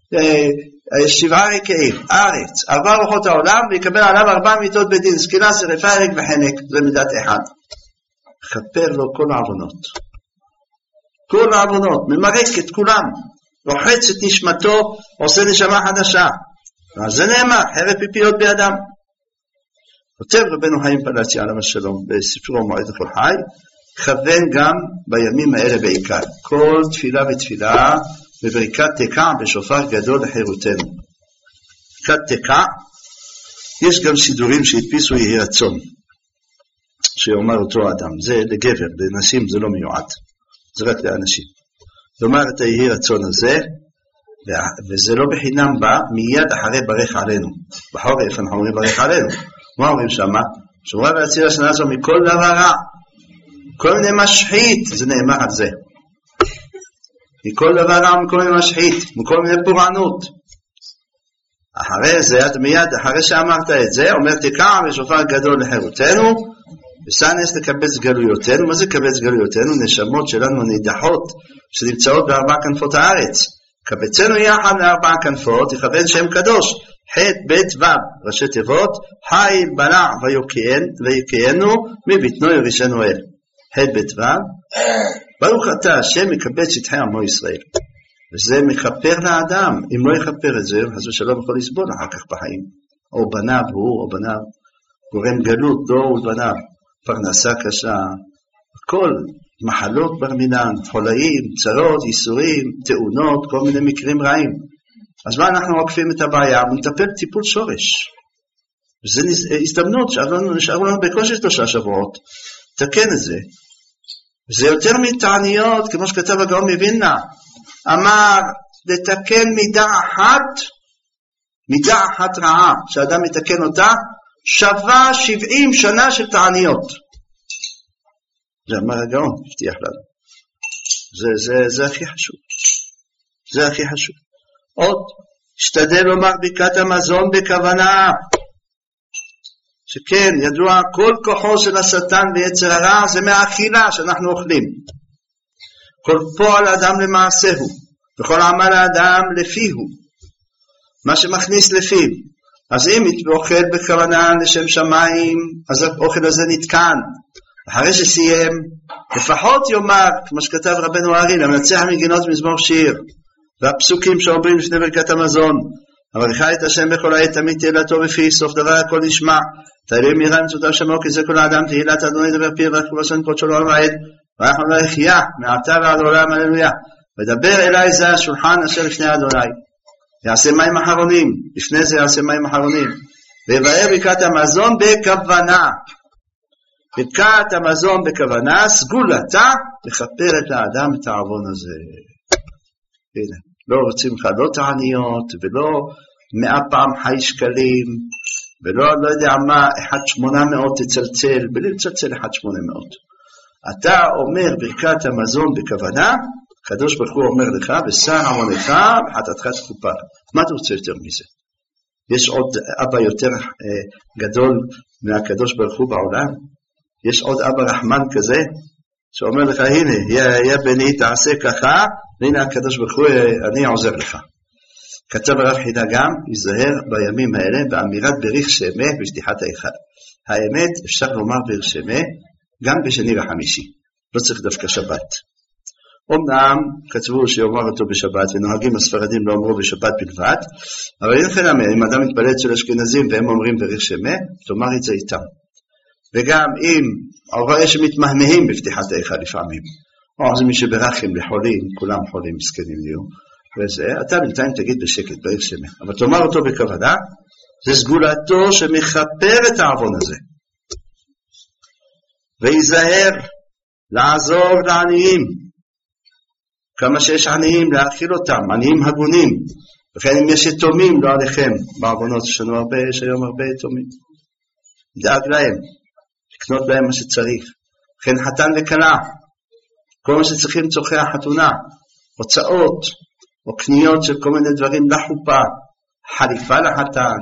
7 רקעים, הארץ, 4 רוחות העולם, ויקבל עליו 4 מיתות בדין, סקילה, שריפה, הרג וחנק, זה מידת אחד. חפר לו כל העוונות. כל העוונות, ממרק את כולם, רוחץ את נשמתו, עושה נשמה חדשה. אז זה נאמר, חרב פיפיות בידם. כותב רבנו חיים פלאצ'י עליו השלום בספרו מועד לכל חי, כוון גם בימים האלה בעיקר, כל תפילה ותפילה בברכת תקע בשופר גדול לחירותנו. ברכת תקע, יש גם סידורים שהדפיסו יהי רצון, שאומר אותו אדם, זה לגבר, לנשים זה לא מיועד, זה רק לאנשים. לומר את היהי רצון הזה, וזה לא בחינם בא מיד אחרי ברך עלינו. בחורף אנחנו אומרים ברך עלינו. מה אומרים שמה? שמורה והציל השנה הזו מכל דבר רע, כל מיני משחית, זה נאמר על זה. מכל דבר רע, מכל מיני משחית, מכל מיני פורענות. אחרי זה, מיד אחרי שאמרת את זה, אומר תקע בשופר גדול לחירותנו, וסנס לקבץ גלויותינו. מה זה קבץ גלויותינו? נשמות שלנו נידחות, שנמצאות בארבע כנפות הארץ. קבצנו יחד לארבע כנפות, יכוון שם קדוש, ח' ב' ו', ראשי תיבות, חיל בלע ויקיינו מבטנו ירישנו אל. ח' ב' ו', ברוך אתה השם מקבץ שטחי עמו ישראל. וזה מכפר לאדם, אם לא יכפר את זה, אז הוא שלא יכול לסבול אחר כך בחיים. או בניו הוא, או בניו, גורם גלות, דור ובניו, פרנסה קשה, כל מחלות ברמינן, חולאים, צרות, ייסורים, תאונות, כל מיני מקרים רעים. אז מה אנחנו עוקפים את הבעיה? ונטפל טיפול שורש. וזה הזדמנות נשארו לנו בקושי 3 שבועות. תקן את זה. וזה יותר מתעניות, כמו שכתב הגאון מווילנה. אמר, לתקן מידה אחת רעה, שאדם מתקן אותה, שווה 70 שנה של תעניות. זה אמר הגאון, הבטיח לנו. זה הכי חשוב. זה הכי חשוב. עוד, השתדל לומר ברכת המזון בכוונה, שכן ידוע כל כוחו של השטן ויצר הרע זה מהאכילה שאנחנו אוכלים. כל פועל האדם למעשהו, וכל עמל האדם לפיהו, מה שמכניס לפיו. אז אם אוכל בכוונה לשם שמיים, אז האוכל הזה נתקן. אחרי שסיים, לפחות יאמר, כמו שכתב רבנו ארי, למנצח מגינות מזמור שיר, והפסוקים שאומרים לפני ברכת המזון, אברכך את השם בכל העת תמיד תהילתו בפי, סוף דבר הכל נשמע, תהילים מירה מצוותיו שמו, כי זה כל האדם תהילת אדוני דבר פיר, ואך כל השם קודשו לעולם ועד, ואנחנו לא יחיה, מעתה ועד עולם, הללויה. ודבר אליי זה השולחן אשר לפני אדוני, יעשה מים אחרונים, לפני זה יעשה מים אחרונים, ויבאר ברכת המזון בכוונה. ברכת המזון בכוונה, סגולתה, לכפרת לאדם את העוון הזה. הנה, לא רוצים לך לא תעניות, ולא 100 פעם חי שקלים, ולא לא יודע מה, 1,800 תצלצל, בלי לצלצל 1,800. אתה אומר ברכת המזון בכוונה, הקדוש ברוך הוא אומר לך, ושר עוונך וחטאתך תכופר. מה אתה רוצה יותר מזה? יש עוד אבא יותר גדול מהקדוש ברוך הוא בעולם? יש עוד אבא רחמן כזה, שאומר לך, הנה, יא בני, תעשה ככה, והנה הקדוש ברוך הוא, אני עוזר לך. כתב הרב חידה גם, יזהר בימים האלה, באמירת בריך שמה בשטיחת ההיכל. האמת, אפשר לומר בריך שמה, גם בשני וחמישי. לא צריך דווקא שבת. אמנם, כתבו שיאמר אותו בשבת, ונוהגים הספרדים לא אמרו בשבת בלבד, אבל אין כן אמר, אם אדם מתפלל של אשכנזים, והם אומרים בריך שמה, תאמר את זה איתם. וגם אם רואה שמתמהמהים בפתיחת ההיכל לפעמים, או זה מי שברחים לחולים, כולם חולים מסכנים יהיו, וזה, אתה בינתיים תגיד בשקט, בריך שמה, אבל תאמר אותו בכוונה, זה סגולתו שמכפר את העוון הזה. ויזהר לעזור לעניים, כמה שיש עניים להאכיל אותם, עניים הגונים, וכן אם יש יתומים לא עליכם, בעוונות יש היום הרבה יתומים, דאג להם, לקנות להם מה שצריך, וכן חתן וכלה, כל מה שצריכים צורכי החתונה, הוצאות, או קניות של כל מיני דברים לחופה, חליפה לחתן,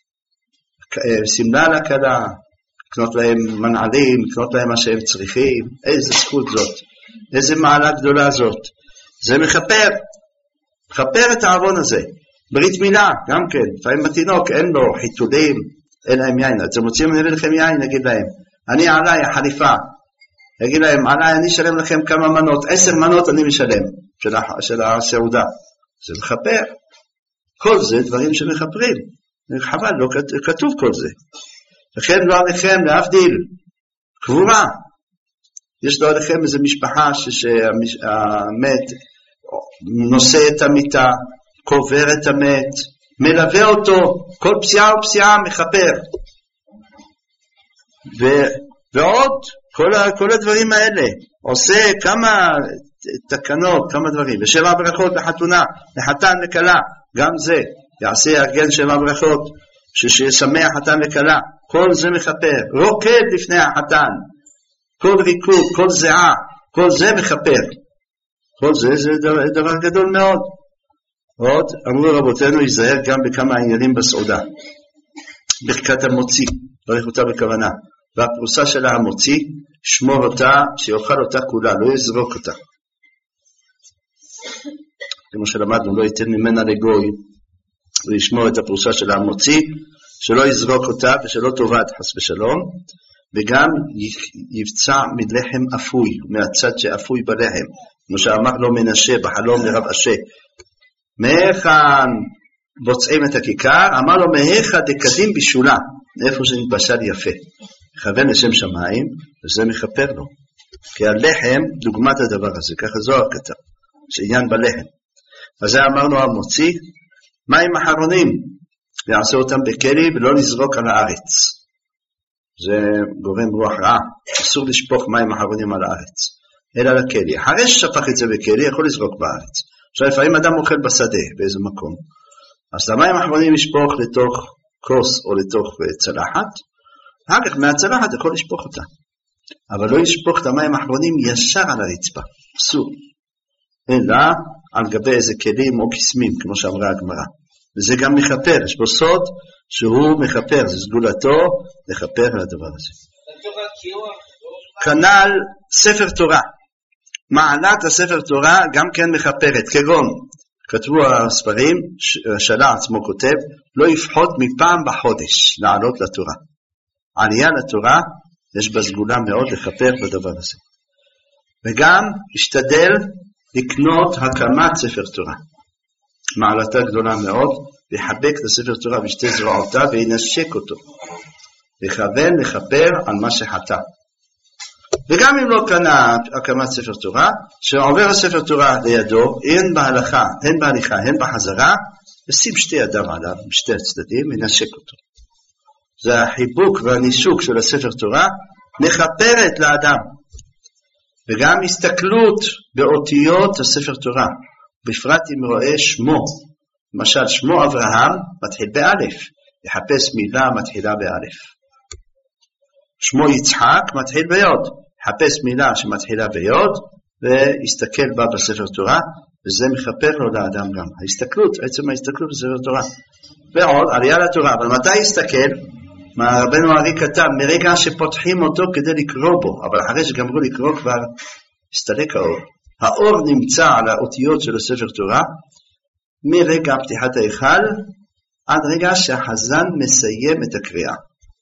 סמלה לכלה, לקנות להם מנעלים, לקנות להם מה שהם צריכים, איזה זכות זאת, איזה מעלה גדולה זאת, זה מכפר את העוון הזה. ברית מילה, גם כן, לפעמים בתינוק אין לו חיתולים, אין להם יין, אתם רוצים להביא לכם יין, נגיד להם, אני עליי החליפה, נגיד להם, עליי אני אשלם לכם כמה מנות, 10 מנות אני משלם, של הסעודה, זה מכפר, כל זה דברים שמכפרים, חבל, לא כתוב כל זה, לכן לא עליכם להבדיל, קבורה. יש לו עליכם איזו משפחה שהמת נושא את המיטה, קובר את המת, מלווה אותו, כל פסיעה ופסיעה מכפר. ועוד, כל הדברים האלה, עושה כמה תקנות, כמה דברים, ושבע ברכות לחתונה, לחתן וכלה, גם זה, יעשה ארגן שבע ברכות, שישמח חתן וכלה, כל זה מכפר, רוקד לפני החתן, כל ריקוד, כל זיעה, כל זה מכפר, כל זה דבר גדול מאוד. עוד, אמרו רבותינו, ייזהר גם בכמה עניינים בסעודה, ברכת המוציא, ברך אותה בכוונה, והפרוסה שלה המוציא, שמור אותה, שיאכל אותה כולה, לא יזרוק אותה. כמו שלמדנו, לא ייתן ממנה לגוי, וישמור את הפרוסה שלה המוציא, שלא יזרוק אותה ושלא תאבד חס ושלום, וגם יבצע מלחם אפוי, מהצד שאפוי בלחם, כמו שאמר לו מנשה בחלום לרב אשה, מהיכן בוצעים את הכיכר, אמר לו מהיכן דקדים בישולה, איפה שנתבשל יפה, מכוון לשם שמיים, וזה מכפר לו, כי הלחם דוגמת הדבר הזה, ככה זוהר כתב, שעניין בלחם. אז זה אמרנו המוציא, מים אחרונים, יעשה אותם בכלי ולא לזרוק על הארץ, זה גורם רוח רעה, אסור לשפוך מים אחרונים על הארץ, אלא לכלי. אחרי ששפך את זה בכלי, יכול לזרוק בארץ. עכשיו לפעמים אדם אוכל בשדה באיזה מקום, אז המים האחרונים ישפוך לתוך כוס או לתוך צלחת, אחר כך מהצלחת יכול לשפוך אותה, אבל לא ישפוך את המים האחרונים ישר על הרצפה, אסור, אלא על גבי איזה כלים או קסמים, כמו שאמרה הגמרא. וזה גם מכפר, יש בו סוד שהוא מכפר, זה סגולתו לכפר על הדבר הזה. כנ"ל ספר תורה, מעלת הספר תורה גם כן מכפרת, כגון כתבו הספרים, השאלה עצמו כותב, לא יפחות מפעם בחודש לעלות לתורה. עלייה לתורה יש בה סגולה מאוד לכפר בדבר הזה. וגם השתדל לקנות הקמת ספר תורה, מעלתה גדולה מאוד, ויחבק את הספר תורה בשתי זרועותיו וינשק אותו, וכוון לכפר על מה שחטא. וגם אם לא קנה הקמת ספר תורה, שעובר הספר תורה לידו, אין בהלכה, אין בהליכה, אין בחזרה, ושים שתי ידיו עליו, בשתי הצדדים, ונשק אותו. זה החיבוק והנישוק של הספר תורה, מכפרת לאדם. וגם הסתכלות באותיות הספר תורה, בפרט אם רואה שמו, למשל שמו אברהם מתחיל באלף, יחפש מילה מתחילה באלף. שמו יצחק מתחיל ביוד, יחפש מילה שמתחילה ביוד, ויסתכל בה בספר תורה, וזה מכפר לו לאדם גם. ההסתכלות, עצם ההסתכלות בספר תורה. ועוד, עלייה לתורה, אבל מתי יסתכל? מה רבנו ארי כתב, מרגע שפותחים אותו כדי לקרוא בו, אבל אחרי שגמרו לקרוא כבר הסתלק האור. האור נמצא על האותיות של הספר תורה, מרגע פתיחת ההיכל, עד רגע שהחזן מסיים את הקריאה.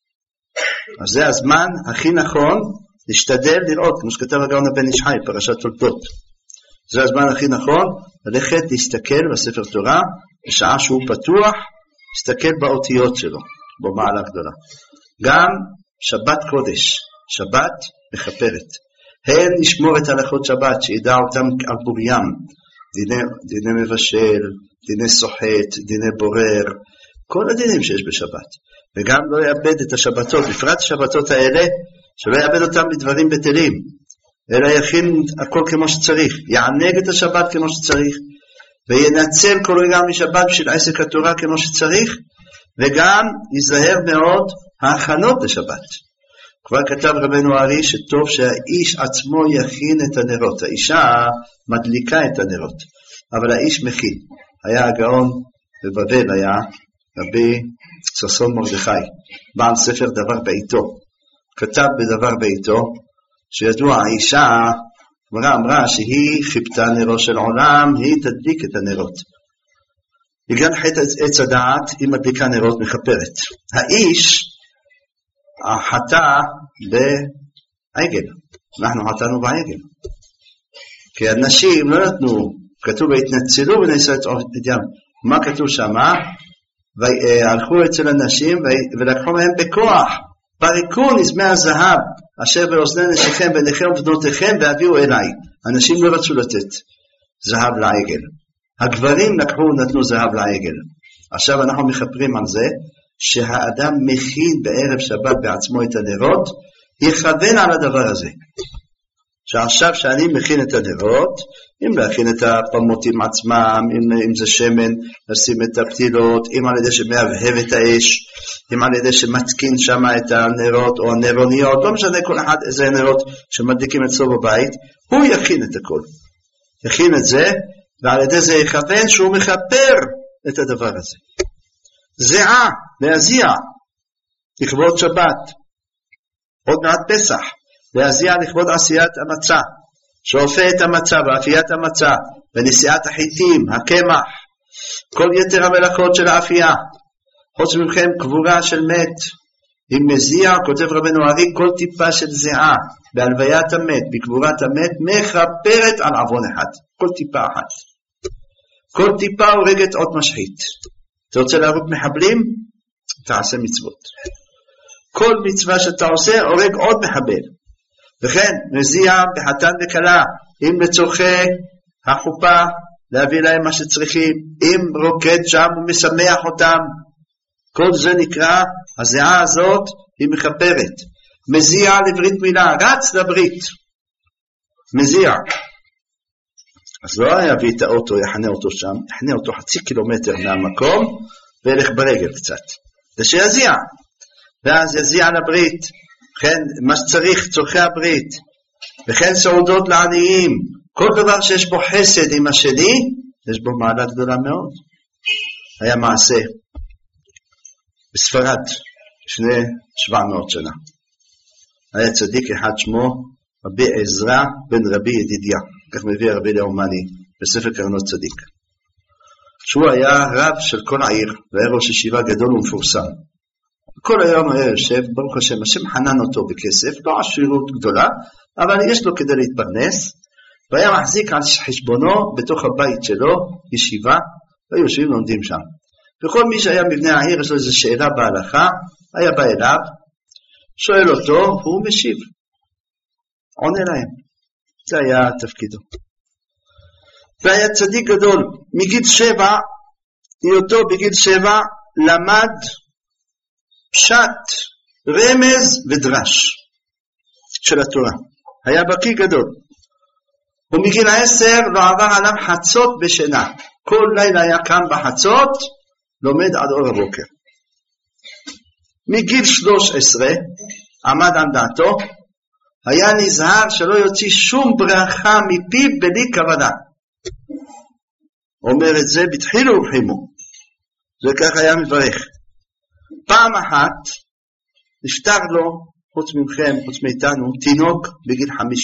אז זה הזמן הכי נכון להשתדל לראות, כמו שכתב הגאון הבן איש חי, פרשת תולדות. זה הזמן הכי נכון, ללכת להסתכל בספר תורה, בשעה שהוא פתוח, להסתכל באותיות שלו, במעלה גדולה. גם שבת קודש, שבת מכפרת. הן נשמור את הלכות שבת, שידע אותם על בוריים, דיני מבשל, דיני סוחט, דיני בורר, כל הדינים שיש בשבת. וגם לא יאבד את השבתות, בפרט השבתות האלה, שלא יאבד אותם לדברים בטלים, אלא יכין הכל כמו שצריך, יענג את השבת כמו שצריך, וינצל כל רגע משבת בשביל עסק התורה כמו שצריך, וגם ייזהר מאוד ההכנות לשבת. כבר כתב רבנו ארי שטוב שהאיש עצמו יכין את הנרות, האישה מדליקה את הנרות, אבל האיש מכין. היה הגאון בבבל, היה רבי ששון מרדכי, בעל ספר דבר בעיתו, כתב בדבר בעיתו, שידוע האישה אמרה שהיא חיפתה נרו של עולם, היא תדליק את הנרות. בגלל חטא עץ הדעת, היא מדליקה נרות מכפרת. האיש חטא בעגל, אנחנו חטאנו בעגל. כי הנשים לא נתנו, כתוב והתנצלו ונעשו את ים. מה כתוב שם? והלכו אצל הנשים ולקחו מהם בכוח פריקוניס מהזהב, אשר באוזני נשיכם בניכם ובנותיכם והביאו אליי. אנשים לא רצו לתת זהב לעגל. הגברים נתנו זהב לעגל. עכשיו אנחנו מחפרים על זה, שהאדם מכין בערב שבת בעצמו את הנרות, יכוון על הדבר הזה. שעכשיו שאני מכין את הנרות, אם להכין את הפמותים עצמם, אם זה שמן, לשים את הפתילות, אם על ידי שמהבהב את האש, אם על ידי שמתקין שם את הנרות או הנרוניות, לא משנה כל אחד איזה נרות שמדליקים אצלו בבית, הוא יכין את הכל. יכין את זה, ועל ידי זה יכוון שהוא מחפר את הדבר הזה. זיעה, להזיע, לכבוד שבת, עוד מעט פסח, להזיע לכבוד עשיית המצה, שאופה את המצה ואפיית המצה, ונשיאת החיטים, הקמח, כל יתר המלאכות של האפייה, חוץ מכם קבורה של מת, אם מזיע, כותב רבנו ארי, כל טיפה של זיעה, בהלוויית המת, בקבורת המת, מחפרת על עוון אחד, כל טיפה אחת. כל טיפה הורגת עוד משחית. אתה רוצה להרוג מחבלים? תעשה מצוות. כל מצווה שאתה עושה הורג עוד מחבל. וכן, מזיע בחתן וכלה, אם לצורכי החופה, להביא להם מה שצריכים, אם רוקד שם ומשמח אותם, כל זה נקרא, הזיעה הזאת היא מחפרת. מזיע לברית מילה, רץ לברית. מזיע. אז לא יביא את האוטו, יחנה אותו שם, יחנה אותו 0.5 קילומטר מהמקום, וילך ברגל קצת. זה שיזיע. ואז יזיע לברית, וכן מה שצריך, צורכי הברית, וכן סעודות לעניים, כל דבר שיש בו חסד עם השני, יש בו מעלה גדולה מאוד. היה מעשה בספרד, לפני 700 שנה. היה צדיק אחד שמו, רבי עזרא בן רבי ידידיה, כך מביא רבי לאומני, בספר קרנות צדיק. שהוא היה רב של כל העיר, והיה ראש ישיבה גדול ומפורסם. כל היום היה יושב, ברוך השם, השם חנן אותו בכסף, לא עשירות גדולה, אבל יש לו כדי להתפרנס, והיה מחזיק על חשבונו בתוך הבית שלו, ישיבה, והיו יושבים לומדים שם. וכל מי שהיה מבני העיר, יש לו איזו שאלה בהלכה, היה בא אליו, שואל אותו, והוא משיב. עונה להם. זה היה תפקידו. והיה צדיק גדול, מגיל 7, היותו בגיל 7, למד פשט, רמז ודרש של התורה. היה בקיא גדול. ומגיל 10 לא עבר עליו חצות בשינה. כל לילה היה קם בחצות, לומד עד אור הבוקר. מגיל 13 עמד על דעתו, היה נזהר שלא יוציא שום ברכה מפיו בלי כוונה. אומר את זה בתחילו ובחימו. זה כך היה מברך. פעם אחת נפטר לו, חוץ מכם, חוץ מאיתנו, תינוק בגיל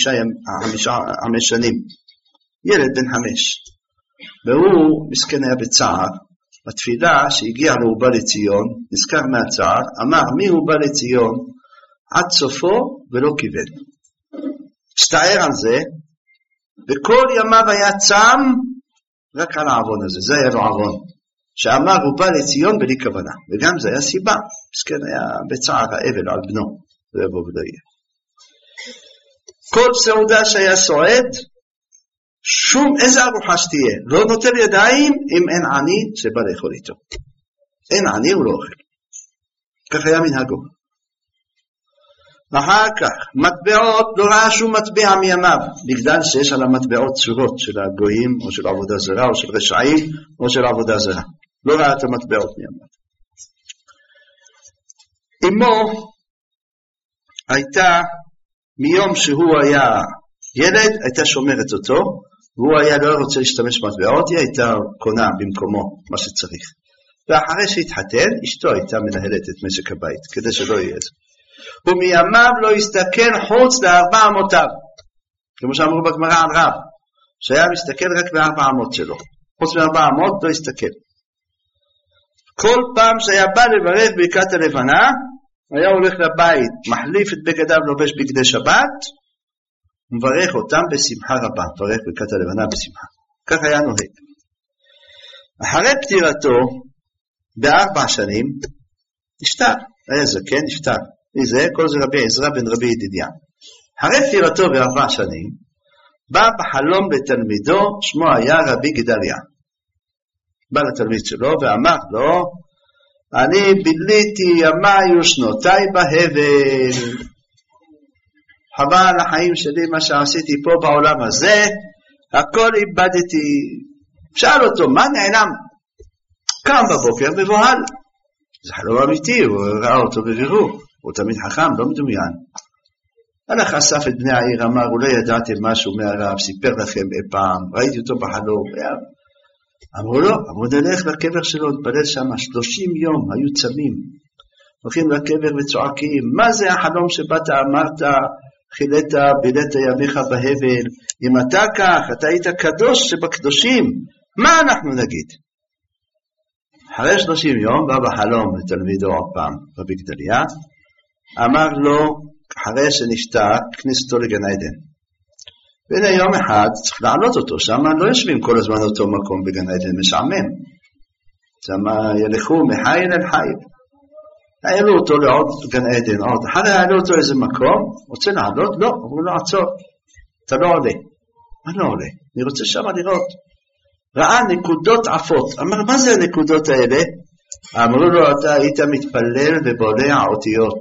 5 שנים. ילד בן 5. והוא מסכן היה בצער. בתפילה שהגיע לו בא לציון, נזכר מהצער, אמר מי הוא בא לציון עד סופו ולא כיוון. הסתער על זה, וכל ימיו היה צם רק על העוון הזה. זה היה לו עוון. שאמר הוא בא לציון בלי כוונה. וגם זה היה סיבה. מסכן היה בצער האבל על בנו. זה יבוא ולא יהיה. כל סעודה שהיה סועד, שום איזה ארוחה שתהיה, לא נוטל ידיים אם אין עני שבא לאכול איתו. אין עני הוא לא אוכל. כך היה מנהגו. אחר כך, מטבעות לא ראה שום מטבע מימיו, בגלל שיש על המטבעות צורות של הגויים, או של עבודה זרה, או של רשעים, או של עבודה זרה. לא ראה את המטבעות מימיו. אמו הייתה, מיום שהוא היה ילד, הייתה שומרת אותו, והוא היה לא רוצה להשתמש במטבעות, היא הייתה קונה במקומו מה שצריך. ואחרי שהתחתן, אשתו הייתה מנהלת את משק הבית, כדי שלא יהיה זה. ומימיו לא הסתכל חוץ ל4 אמותיו, כמו שאמרו בגמרא על רב, שהיה מסתכל רק ב4 אמות שלו. חוץ מ4 אמות לא הסתכל. כל פעם שהיה בא לברך ברכת הלבנה, היה הולך לבית, מחליף את בגדיו, לובש בגדי שבת, מברך אותם בשמחה רבה, מברך ברכת הלבנה בשמחה. כך היה נוהג. אחרי פטירתו, ב4 שנים, נפטר, היה זקן, נפטר. זה, כל זה רבי עזרא בן רבי ידידיה. אחרי פטירתו ב4 שנים, בא בחלום לתלמידו, שמו היה רבי גדליה. בא לתלמיד שלו ואמר לו, אני ביליתי ימי ושנותיי בהבל. חבל לחיים שלי מה שעשיתי פה בעולם הזה, הכל איבדתי. שאל אותו, מה נעלם? קם בבוקר מבוהל. זה חלום אמיתי, הוא ראה אותו בבירור. הוא תמיד חכם, לא מדומיין. הלך אסף את בני העיר, אמר, אולי ידעתם משהו מהרב, סיפר לכם אי פעם, ראיתי אותו בחלום. אמרו לו, אמרו נלך לקבר שלו, נתפלל שם 30 יום, היו צמים. הולכים לקבר וצועקים, מה זה החלום שבאת, אמרת, חילת בילת ימיך בהבל, אם אתה כך, אתה היית קדוש שבקדושים, מה אנחנו נגיד? אחרי 30 יום בא בחלום לתלמידו עוד פעם, רבי גדליה, אמר לו, אחרי שנפטר, כניס אותו לגן עדן. והנה יום אחד צריך לעלות אותו, שם לא יושבים כל הזמן אותו מקום בגן עדן, משעמם. שם ילכו מחיל אל חיל. העלו אותו לעוד גן עדן, עוד. אחרי העלו אותו איזה מקום, רוצה לעלות? לא, אמרו לו עצור, אתה לא עולה. מה לא עולה? אני רוצה שם לראות. ראה נקודות עפות, אמר מה זה הנקודות האלה? אמרו לו אתה היית מתפלל ובולע אותיות.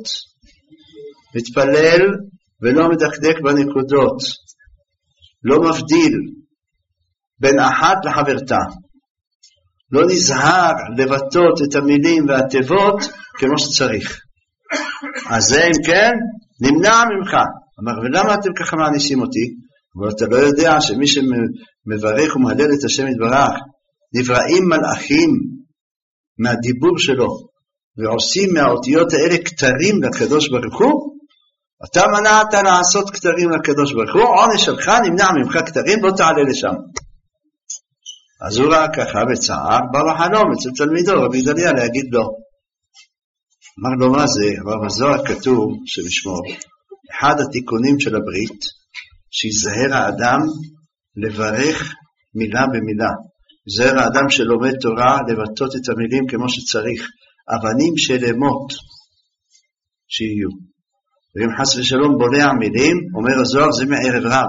מתפלל ולא מדקדק בנקודות. לא מבדיל בין אחת לחברתה. לא נזהר לבטאות את המילים והתיבות כמו שצריך. אז זה אם כן, נמנע ממך. אמר, ולמה אתם ככה מענישים אותי? אבל אתה לא יודע שמי שמברך ומהלל את השם יתברך, נבראים מלאכים מהדיבור שלו, ועושים מהאותיות האלה כתרים לקדוש ברוך הוא? אתה מנעת לעשות כתרים לקדוש ברוך הוא, עונש שלך נמנע ממך כתרים, בוא תעלה לשם. אז הוא ראה ככה בצער, בא בחלום אצל תלמידו, רבי גדליה, להגיד לו. אמר לו מה זה? אבל בזוהר כתוב שמשמור, אחד התיקונים של הברית, שיזהר האדם לברך מילה במילה. יזהר האדם שלומד תורה לבטאות את המילים כמו שצריך. אבנים של אמות שיהיו. ואם חס ושלום בולע מילים, אומר הזוהר זה מערב רב.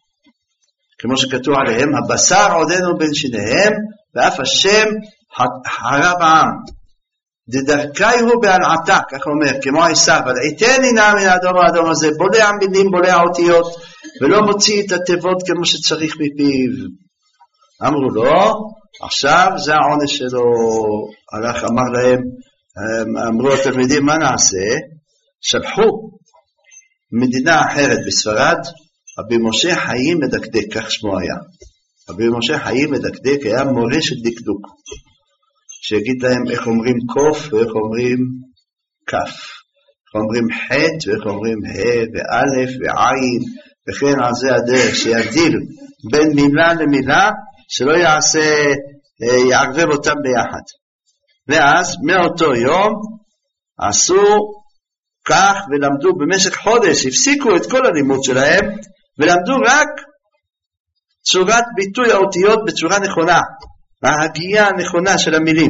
כמו שכתוב עליהם, הבשר עודנו בין שיניהם, ואף השם חרב העם. דדרכי הוא בהלעתה, כך אומר, כמו עשיו, אבל עיתני נא מן האדום האדום הזה, בולע מילים, בולע אותיות, ולא מוציא את התיבות כמו שצריך מפיו. אמרו לו, עכשיו זה העונש שלו. הלך אמר להם, אמרו התלמידים, מה נעשה? שלחו מדינה אחרת בספרד, רבי משה חיים מדקדק, כך שמו היה. רבי משה חיים מדקדק היה מורה של דקדוק. שיגיד להם איך אומרים קוף ואיך אומרים כף. איך אומרים ח' ואיך אומרים ה' ואלף ועין, וכן על זה הדרך שידיל בין מילה למילה, שלא יערבב אותם ביחד. ואז מאותו יום עשו כך ולמדו במשך חודש, הפסיקו את כל הלימוד שלהם, ולמדו רק צורת ביטוי האותיות בצורה נכונה, ההגייה הנכונה של המילים.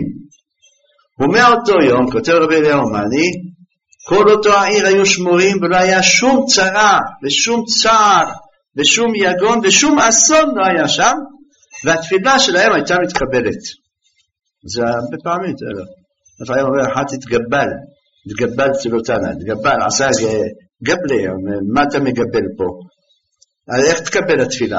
ומאותו יום, כותב רבי אליהו אומני, כל אותו העיר היו שמורים, ולא היה שום צרה, ושום צער, ושום יגון, ושום אסון לא היה שם, והתפילה שלהם הייתה מתקבלת. זה הרבה פעמים, לפעמים אומר, אחת תתגבל צלותנה, תגבל, עשה גבלי, מה אתה מגבל פה? אז איך תקבל התפילה?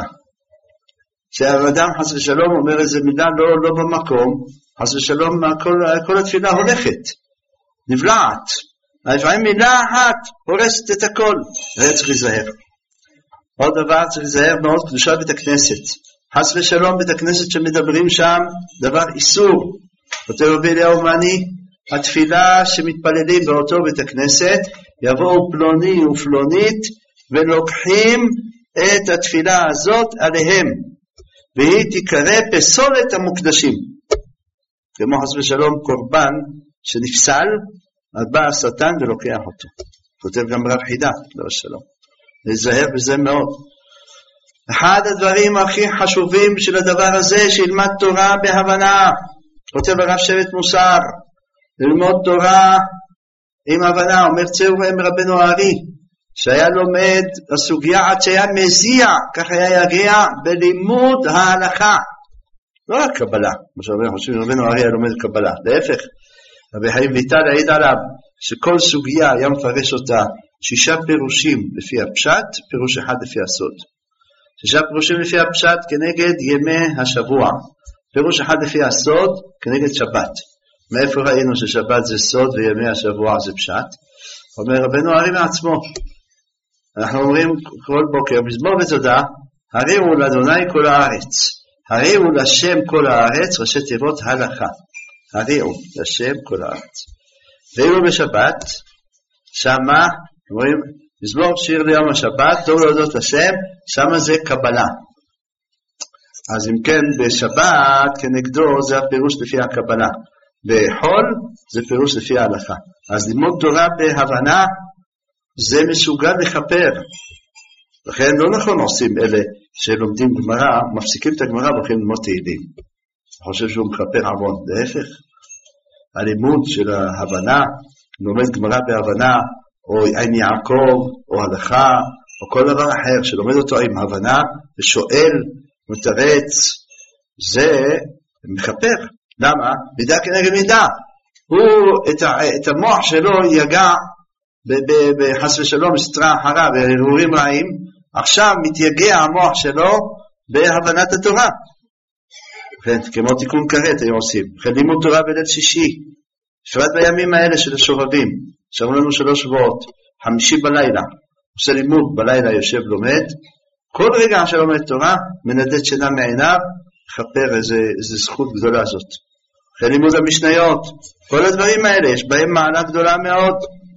שהאדם חס ושלום אומר איזה מילה לא במקום, חס ושלום כל התפילה הולכת, נבלעת. לפעמים מילה אחת הורסת את הכל, זה צריך להיזהר. עוד דבר צריך להיזהר מאוד, קדושת בית הכנסת. חס ושלום בית הכנסת שמדברים שם, דבר איסור. כותב רבי אליהו אומני, התפילה שמתפללים באותו בית הכנסת, יבואו פלוני ופלונית, ולוקחים את התפילה הזאת עליהם. והיא תיקרא פסולת המוקדשים. כמו חס ושלום קורבן שנפסל, אז בא השטן ולוקח אותו. כותב גם רב חידה, לא שלום. להיזהר בזה מאוד. אחד הדברים הכי חשובים של הדבר הזה, שילמד תורה בהבנה. כותב הרב שבט מוסר, ללמוד תורה עם הבנה, אומר צאו ראה מרבנו הארי, שהיה לומד הסוגיה עד שהיה מזיע, כך היה יגיע בלימוד ההלכה. לא רק קבלה, כמו שאומרים, חושבים, רבנו הארי היה לומד קבלה, להפך, רבי חיים ויטל העיד עליו, שכל סוגיה היה מפרש אותה 6 פירושים לפי הפשט, פירוש אחד לפי הסוד. 6 פירושים לפי הפשט כנגד ימי השבוע, פירוש אחד לפי הסוד כנגד שבת. מאיפה ראינו ששבת זה סוד וימי השבוע זה פשט? אומר רבנו הארי מעצמו, אנחנו אומרים כל בוקר, מזמור ותודה, הריעו לאדוני כל הארץ, הריעו לשם כל הארץ, ראשי תיבות הלכה, הריעו לשם כל הארץ. ואילו בשבת, שמה, אומרים, מזמור שיר ליום השבת, טוב להודות לשם, שמה זה קבלה. אז אם כן, בשבת כנגדו זה הפירוש לפי הקבלה. בחול זה פירוש לפי ההלכה. אז לימוד תורה בהבנה זה מסוגל לכפר. לכן לא נכון עושים אלה שלומדים גמרא, מפסיקים את הגמרא והולכים ללמוד תהילים. אני חושב שהוא מכפר עוון. להפך, הלימוד של ההבנה, לומד גמרא בהבנה, או עין יעקב, או הלכה, או כל דבר אחר שלומד אותו עם הבנה ושואל, מתרץ, זה מכפר. למה? מידה כנגד מידה. הוא את המוח שלו יגע בחס ושלום סתרה אחריו, בהרהורים רעים, עכשיו מתייגע המוח שלו בהבנת התורה. כמו תיקון כרת היו עושים. לימוד תורה בליל שישי, בפרט בימים האלה של השובבים, שאמרו לנו 3 שבועות, 5 בלילה, עושה לימוד בלילה יושב לומד, כל רגע שלומד תורה, מנדד שינה מעיניו, חפר איזה זכות גדולה זאת. אחרי לימוד המשניות, כל הדברים האלה, יש בהם מעלה גדולה מאוד.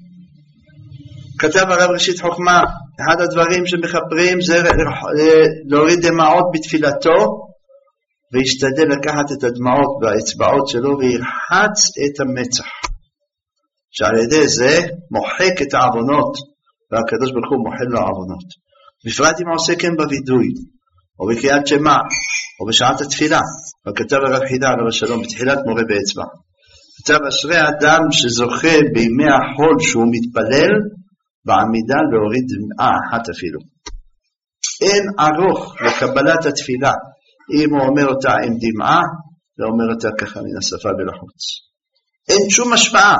כתב הרב ראשית חוכמה, אחד הדברים שמחפרים זה להוריד דמעות בתפילתו, וישתדל לקחת את הדמעות באצבעות שלו, וירחץ את המצח. שעל ידי זה מוחק את העוונות, והקדוש ברוך הוא מוחל לו העוונות. בפרט אם עושה כן בווידוי, או בקריאת שמע, או בשעת התפילה. וכתב הרב חידה עליו השלום בתחילת מורה באצבע. כתב אשרי האדם שזוכה בימי החול שהוא מתפלל, בעמידה להוריד דמעה אחת אפילו. אין ערוך לקבלת התפילה, אם הוא אומר אותה עם דמעה, ואומר אותה ככה מן השפה ולחוץ. אין שום השפעה.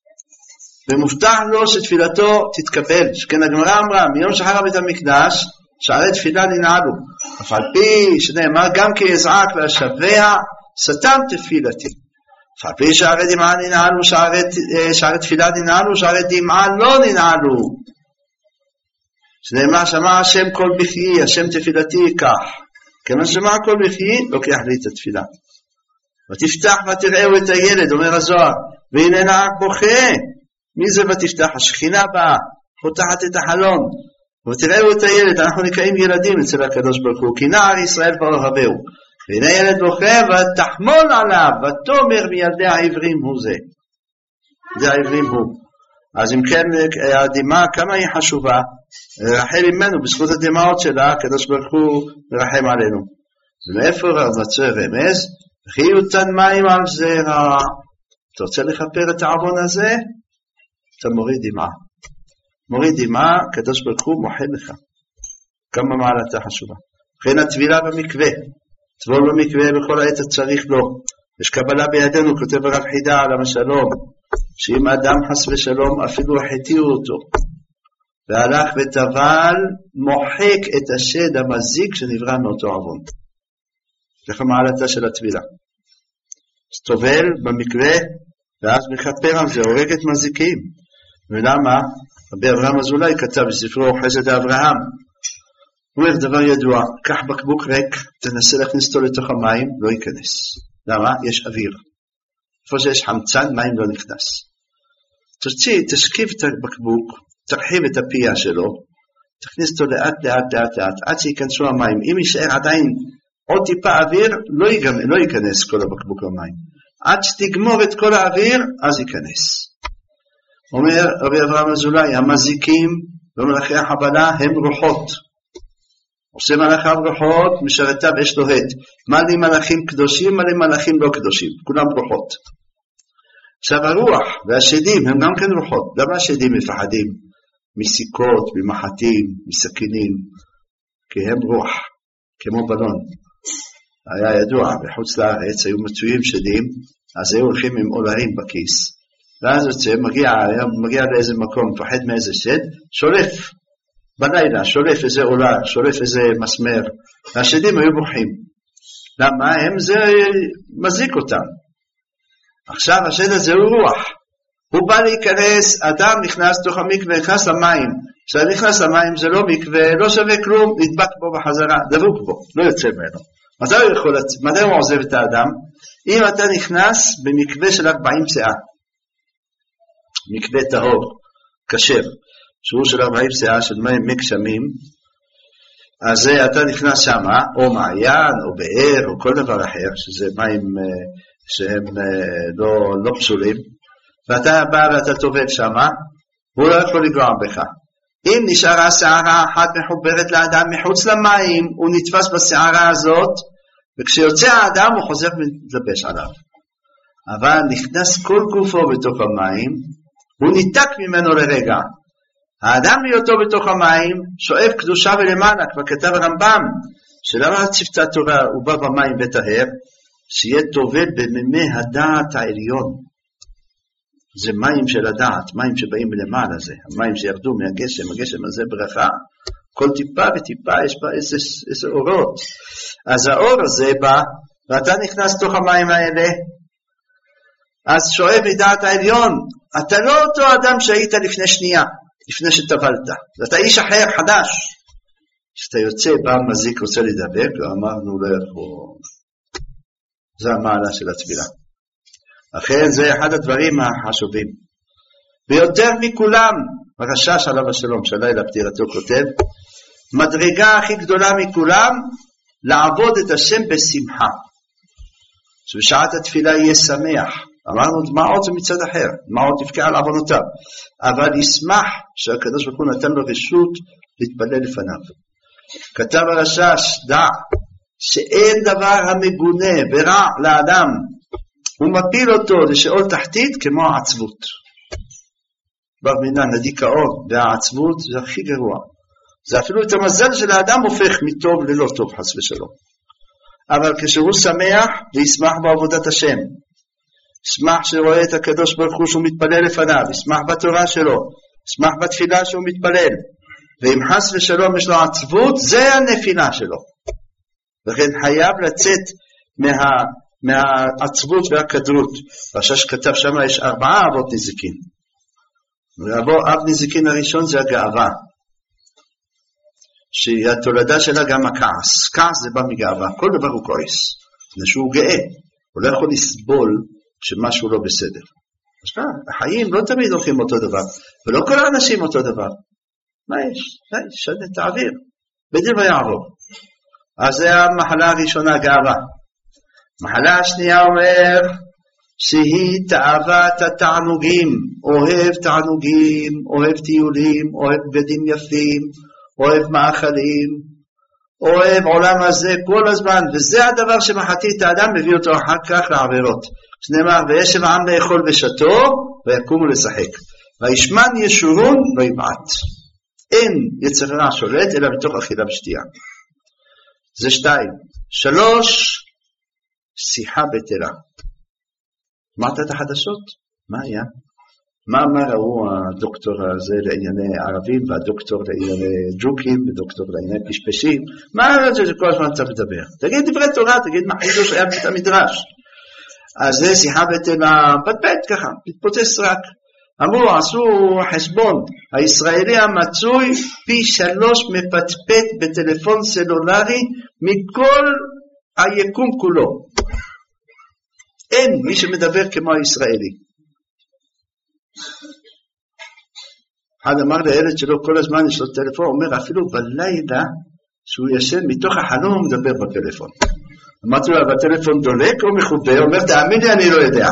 ומובטח לו שתפילתו תתקבל. שכן הגמרא אמרה, מיום שחרב בית המקדש, שערי תפילה ננעלו. אף על פי שנאמר גם כי יזעק והשבע, סתם תפילתי. אף על פי שערי דמעה ננעלו, שערי תפילה ננעלו, שערי דמעה לא ננעלו. שנאמר שמע השם כל בכי, השם תפילתי ייקח. כמה שמע כל בכי, לוקח לי את התפילה. ותפתח ותראו את הילד, אומר הזוהר, והנה נעק בוכה. מי זה ותפתח? השכינה באה, פותחת את החלון. ותראו את הילד, אנחנו נקראים ילדים אצל הקדוש ברוך הוא, כי נער ישראל ואוהבהו. והנה ילד בוכה, ותחמול עליו, ותאמר מילדי העברים הוא זה. זה העברים הוא. אז אם כן, הדמעה, כמה היא חשובה, רחל ממנו, בזכות הדמעות שלה, הקדוש ברוך הוא מרחם עלינו. ומאיפה מצא רמז? וכי יותן מים על זרע. אתה רוצה לכפר את העוון הזה? אתה מוריד דמעה. מוריד דמעה, הקדוש ברוך הוא מוחל לך. כמה מעלתה חשובה. לכן הטבילה במקווה. טבול במקווה בכל העת צריך לו. יש קבלה בידינו, כותב הרב חידה עליו השלום, שאם אדם חס ושלום אפילו החטיאו אותו, והלך וטבל, מוחק את השד המזיק שנברא מאותו עוון. ככה מעלתה של הטבילה. סטובל במקווה, ואז מכפר על זה, הורג את מזיקים. ולמה? רבי אברהם אזולאי כתב בספרו חסד אברהם, הוא אומר דבר ידוע, קח בקבוק ריק, תנסה להכניס אותו לתוך המים, לא ייכנס. למה? יש אוויר. איפה שיש חמצן, מים לא נכנס. תשכיב את הבקבוק, תרחיב את הפייה שלו, תכניס אותו לאט, עד שיכנסו המים. אם יישאר עדיין עוד טיפה אוויר, לא ייכנס כל הבקבוק למים. עד שתגמור את כל האוויר, אז ייכנס. אומר רבי אברהם אזולאי, המזיקים ומלאכי החבלה הם רוחות. עושה מלאכיו רוחות, משרתיו אש לוהט. מה לי מלאכים קדושים, מה לי מלאכים לא קדושים. כולם רוחות. עכשיו הרוח והשדים הם גם כן רוחות. למה השדים מפחדים? מסיכות, ממחטים, מסכינים, כי הם רוח, כמו בלון. היה ידוע, בחוץ לארץ היו מצויים שדים, אז היו הולכים עם אולרים בכיס. ואז יוצא, מגיע לאיזה מקום, מפחד מאיזה שד, שולף בלילה, שולף איזה אולר, שולף איזה מסמר, והשדים היו בורחים. למה? זה מזיק אותם. עכשיו השד הזה הוא רוח. הוא בא להיכנס, אדם נכנס תוך המקווה, נכנס למים. כשאדם נכנס למים זה לא מקווה, לא שווה כלום, נדבק בו בחזרה, דבוק בו, לא יוצא ממנו. מתי הוא עוזב את האדם? אם אתה נכנס במקווה של 40 שעה, מקווה טהור, כשר, שהוא של 40 שעה של מים מגשמים, אז אתה נכנס שם, או מעיין, או באר, או כל דבר אחר, שזה מים שהם לא פסולים, ואתה בא ואתה טובל שם, הוא לא יכול לגרוע בך. אם נשארה שערה אחת מחוברת לאדם מחוץ למים, הוא נתפס בשערה הזאת, וכשיוצא האדם הוא חוזר ומתלבש עליו. אבל נכנס כל גופו בתוך המים, הוא ניתק ממנו לרגע. האדם בהיותו בתוך המים שואב קדושה ולמעלה, כבר כתב הרמב"ם, שלמה צוותה תורה הוא בא במים וטהר, שיהיה טובל במימי הדעת העליון. זה מים של הדעת, מים שבאים מלמעלה, זה המים שירדו מהגשם, הגשם הזה ברכה, כל טיפה וטיפה יש בה איזה אורות. אז האור הזה בא, ואתה נכנס תוך המים האלה, אז שואב לדעת העליון, אתה לא אותו אדם שהיית לפני שנייה, לפני שטבלת, אתה איש אחר, חדש. כשאתה יוצא, בא מזיק רוצה לדבק, ואמרנו לו, זה המעלה של התפילה. לכן זה אחד הדברים החשובים. ויותר מכולם, הרש"ש עליו השלום, שלילה פטירתו כותב, מדרגה הכי גדולה מכולם, לעבוד את השם בשמחה. שבשעת התפילה יהיה שמח. אמרנו, דמעות זה מצד אחר, דמעות תבכה על עוונותיו. אבל ישמח שהקדוש ברוך הוא נתן לו רשות להתפלל לפניו. כתב הרש"ש, דע, שאין דבר המגונה ורע לאדם, הוא מפיל אותו לשאול תחתית כמו העצבות. במינן, הדיכאון והעצבות זה הכי גרוע. זה אפילו את המזל של האדם הופך מטוב ללא טוב, חס ושלום. אבל כשהוא שמח וישמח בעבודת השם, ישמח שרואה את הקדוש ברוך הוא שהוא מתפלל לפניו, ישמח בתורה שלו, ישמח בתפילה שהוא מתפלל, ואם חס ושלום יש לו עצבות, זה הנפילה שלו. לכן חייב לצאת מהעצבות והכדרות. רש"ש כתב שם יש 4 אבות נזיקין. אב נזיקין הראשון זה הגאווה, שהתולדה שלה גם הכעס. כעס זה בא מגאווה, כל דבר הוא כועס, שהוא גאה, הוא לא יכול לסבול שמשהו לא בסדר. החיים לא תמיד הולכים אותו דבר, ולא כל האנשים אותו דבר. מה יש? שנה תעביר, בדין ויעבור. אז זה המחלה הראשונה, גאווה. המחלה השנייה אומר שהיא תאוות התענוגים, אוהב תענוגים, אוהב טיולים, אוהב בגדים יפים, אוהב מאכלים, אוהב עולם הזה כל הזמן, וזה הדבר שמחטיא את האדם, מביא אותו אחר כך לעבירות. שנאמר, וישב העם לאכול ושתו, ויקומו לשחק. וישמן ישורון ויבעט. אין יצר רע שולט, אלא בתוך אכילה ושתייה. זה 2. 3, שיחה בטלה. אמרת את החדשות? מה היה? מה אמר הוא הדוקטור הזה לענייני ערבים, והדוקטור לענייני ג'וקים, ודוקטור לענייני פשפשים? מה זה שכל הזמן צריך לדבר? תגיד דברי תורה, תגיד מה חידוש היה בית המדרש. אז זה שיחה בטלה, פטפט ככה, מתפוצץ רק. אמרו, עשו חשבון, הישראלי המצוי פי 3 מפטפט בטלפון סלולרי מכל היקום כולו. אין מי שמדבר כמו הישראלי. אחד אמר לילד שלו כל הזמן יש לו טלפון, אומר אפילו בלילה שהוא ישן מתוך החלום הוא מדבר בטלפון. אמרתי לו, בטלפון דולק או מחובר? אומר, תאמין לי, אני לא יודע.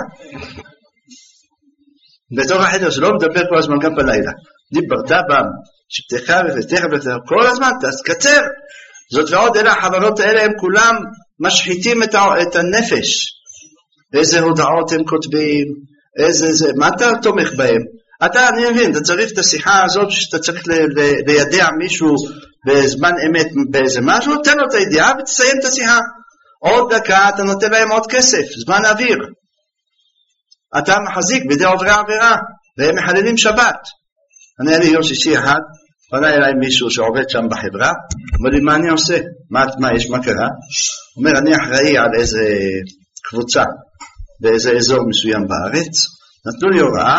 בתוך החדר שלו מדבר כל הזמן גם בלילה. דיברת בם, שבתך ותכף כל הזמן, תקצר. זאת ועוד, אלה החברות האלה הם כולם משחיתים את הנפש. איזה הודעות הם כותבים, מה אתה תומך בהם? אני מבין, אתה צריך את השיחה הזאת, שאתה צריך לידע מישהו בזמן אמת באיזה משהו, תן לו את הידיעה ותסיים את השיחה. עוד דקה אתה נותן להם עוד כסף, זמן אוויר. אתה מחזיק בידי עוברי עבירה, והם מחללים שבת. אני היה לי יום שישי אחד, פנה אליי מישהו שעובד שם בחברה, אומר לי, מה אני עושה? מה קרה? אומר, אני אחראי על איזה קבוצה, באיזה אזור מסוים בארץ, נתנו לי הוראה,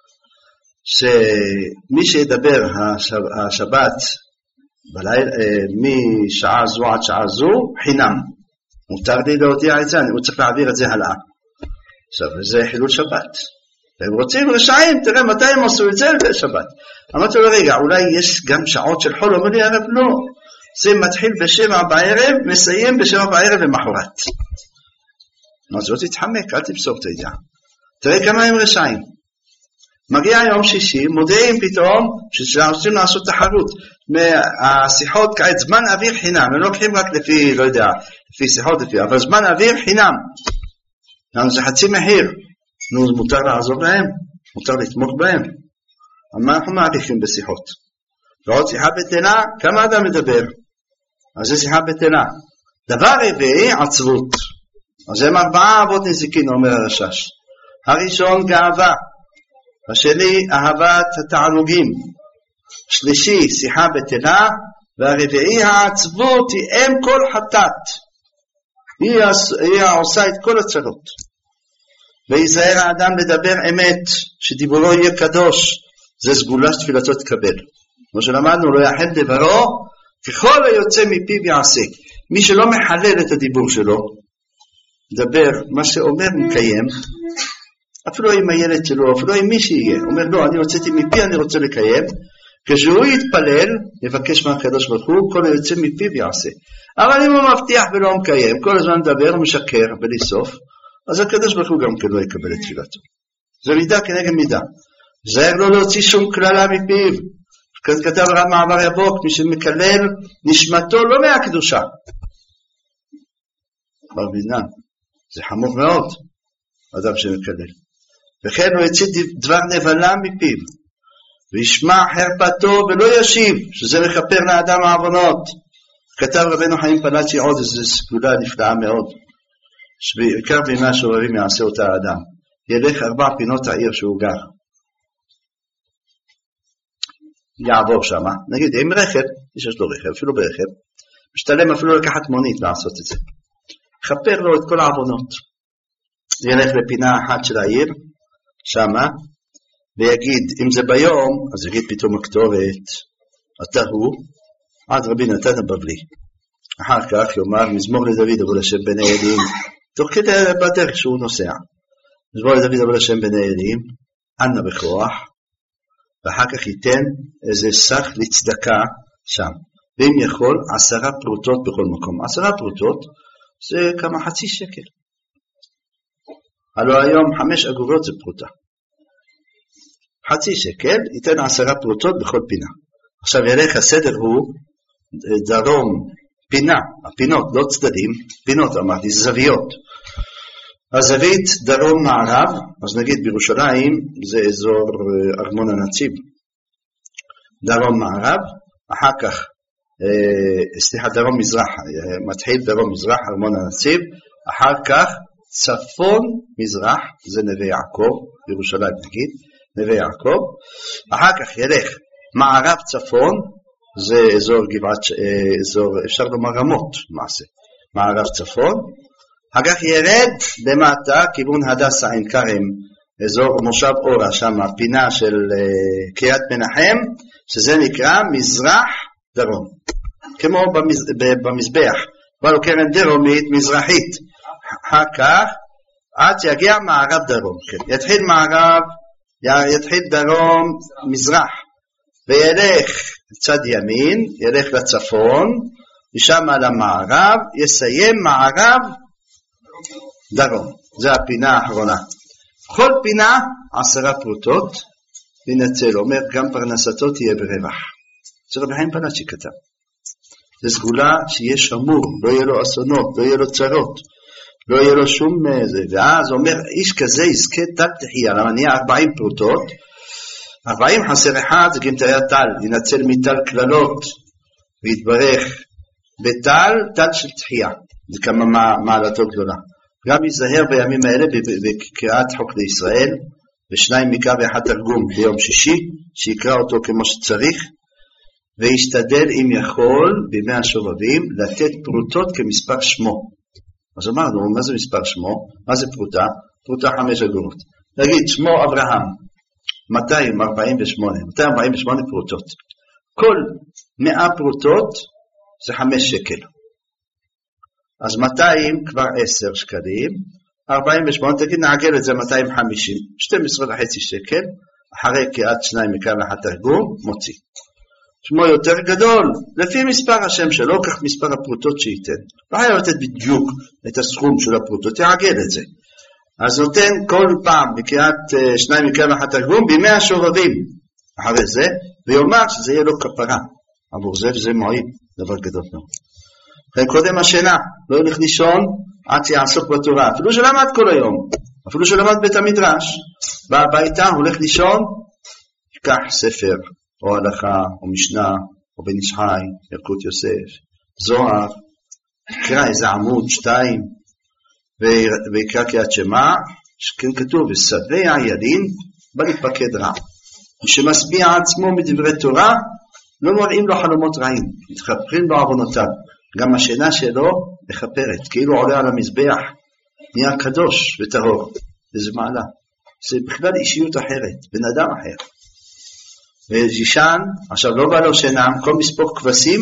שמי שידבר השבת בלילה, משעה זו עד שעה זו, חינם. מותר לי להודיע את זה, אני צריך להעביר את זה הלאה. עכשיו, זה חילול שבת. והם רוצים רשעים, תראה מתי הם עשו את זה בשבת. אמרתי לו, רגע, אולי יש גם שעות של חול, אומר לי, הרב, לא. זה מתחיל בשבע בערב, מסיים בשבע בערב למחרת. אז לא תתחמק, אל תפסוק את הידיעה. תראה כמה הם רשעים. מגיע יום שישי, מודיעים פתאום שרוצים לעשות תחרות. מהשיחות כעת זמן אוויר חינם, הם לא לוקחים רק לפי, לא יודע, לפי שיחות לפי, אבל זמן אוויר חינם. זה חצי מחיר. נו, מותר לעזור להם, מותר לתמוך בהם. מה אנחנו מעריכים בשיחות? ועוד שיחה בטלה, כמה אדם מדבר? אז זה שיחה בטלה. דבר רביעי, עצבות. אז הם 4 אבות נזיקין, אומר הרשש. הראשון, גאווה. השני, אהבת התענוגים. שלישי, שיחה בטלה. והרביעי, העצבות, היא אם כל חטאת. היא עושה את כל הצרות. ויזהר האדם לדבר אמת, שדיבורו יהיה קדוש, זה סגולה שתפילתו תקבל. כמו שלמדנו, לא יחל דברו, ככל היוצא מפיו יעשה. מי שלא מחלל את הדיבור שלו, דבר, מה שאומר מקיים, אפילו עם הילד שלו, אפילו עם מי שיהיה, אומר לא, אני הוצאתי מפי, אני רוצה לקיים, כשהוא יתפלל, יבקש מהקדוש ברוך הוא, כל היוצא מפיו יעשה. אבל אם הוא מבטיח ולא מקיים, כל הזמן מדבר, הוא משקר בלי סוף, אז הקדוש ברוך הוא גם כן לא יקבל את תפילתו. זה מידה כנגד מידה. זהר לא להוציא שום כללה מפיו. כתב רב מעבר יבוק, מי שמקלל נשמתו לא מהקדושה. ברבינן, זה חמור מאוד, אדם שמקלל. וכן הוא יציא דבר נבלה מפיו, וישמע חרפתו ולא ישיב, שזה מכפר לאדם העוונות. כתב רבנו חיים פלאצ'י עוד איזו סגולה נפלאה מאוד. שבעיקר בימה שובבים יעשה אותה האדם, ילך 4 פינות העיר שהוא גר, יעבור שם, נגיד עם רכב, יש לו רכב, אפילו ברכב, משתלם אפילו לקחת מונית לעשות את זה, חפר לו את כל העוונות, ילך לפינה אחת של העיר, שמה, ויגיד, אם זה ביום, אז יגיד פתאום הכתובת, אתה הוא, עד רבי נתן הבבלי, אחר כך יאמר, מזמור לדוד אבו לשם בני אלים, תוך כדי בדרך שהוא נוסע. מזמור לדוד אבו לשם בני אלים, אנא בכוח, ואחר כך ייתן איזה סך לצדקה שם. ואם יכול, 10 פרוטות בכל מקום. 10 פרוטות זה כמה חצי שקל. הלוא היום 5 אגורות זה פרוטה. חצי שקל, ייתן 10 פרוטות בכל פינה. עכשיו ילך הסדר הוא, דרום, פינה, הפינות, לא צדדים, פינות אמרתי, זוויות. הזווית דרום מערב, אז נגיד בירושלים זה אזור ארמון הנציב. דרום מערב, אחר כך, דרום מזרח, מתחיל דרום מזרח, ארמון הנציב, אחר כך צפון מזרח, זה נווה יעקב, בירושלים נגיד, נווה יעקב, אחר כך ילך מערב צפון, זה אזור גבעת, אפשר לומר רמות מעשה, מערב צפון, אחר כך ירד למטה, כיוון הדסה עין כרם, אזור מושב אורה, שם הפינה של קריית מנחם, שזה נקרא מזרח דרום, כמו במזבח, אבל קרן דרומית מזרחית, אחר כך עד שיגיע מערב דרום, כן. יתחיל מערב, יתחיל דרום מזרח, וילך צד ימין, ילך לצפון, משם למערב, יסיים מערב דרום. זה הפינה האחרונה. כל פינה 10 פרוטות, ונצל, אומר גם פרנסתו תהיה ברווח. זה רבי חיים פלאצ'י כתב. זה סגולה שיהיה שמור, לא יהיה לו אסונות, לא יהיה לו צרות. לא יהיה לו שום זה, ואז אומר, איש כזה יזכה טל תחייה, למה נהיה 40 פרוטות, 40 חסר אחד, זה גם תהיה טל, ינצל מטל כללות, ויתברך בטל, טל של תחייה, זה כמה מעלתו גדולה. גם ייזהר בימים האלה, בקריאת חוק לישראל, ושניים מקרא ואחד תרגום ביום שישי, שיקרא אותו כמו שצריך, וישתדל אם יכול, בימי השובבים, לתת פרוטות כמספר שמו. אז אמרנו, מה זה מספר שמו? מה זה פרוטה? פרוטה 5 אגורות. נגיד, שמו אברהם, 248 פרוטות. כל 100 פרוטות זה 5 שקל. אז 200 כבר 10 שקלים, 48, תגיד נעגל את זה 250, 12.5 שקל, אחרי קריאת 2 מקרא ואחד תרגום, מוציא. שמו יותר גדול, לפי מספר השם שלו, כך מספר הפרוטות שייתן. לא היה לתת בדיוק את הסכום של הפרוטות, יעגל את זה. אז נותן כל פעם בקריאת 2 מקרא ואחד תרגום, בימי השובבים, אחרי זה, ויאמר שזה יהיה לו כפרה. עבור זה וזה מועיל, דבר גדול מאוד. קודם השינה, לא ילך לישון עד שיעסוק בתורה, אפילו שלמד כל היום, אפילו שלמד בית המדרש, בא הביתה, הולך לישון, ייקח ספר, או הלכה, או משנה, או בן איש חי, ילקוט יוסף, זוהר, יקרא איזה עמוד 2, ויקרא קריאת שמע, שכן כתוב, ושבע ילין, בא להתפקד רע. מי שמשביע עצמו מדברי תורה, לא מראים לו חלומות רעים, מתחפרים לו עוונותיו. גם השינה שלו מחפרת, כאילו עולה על המזבח, נהיה קדוש וטהור, וזה מעלה. זה בכלל אישיות אחרת, בן אדם אחר. וישן, עכשיו לא בא לו שינה, כל מספוק כבשים,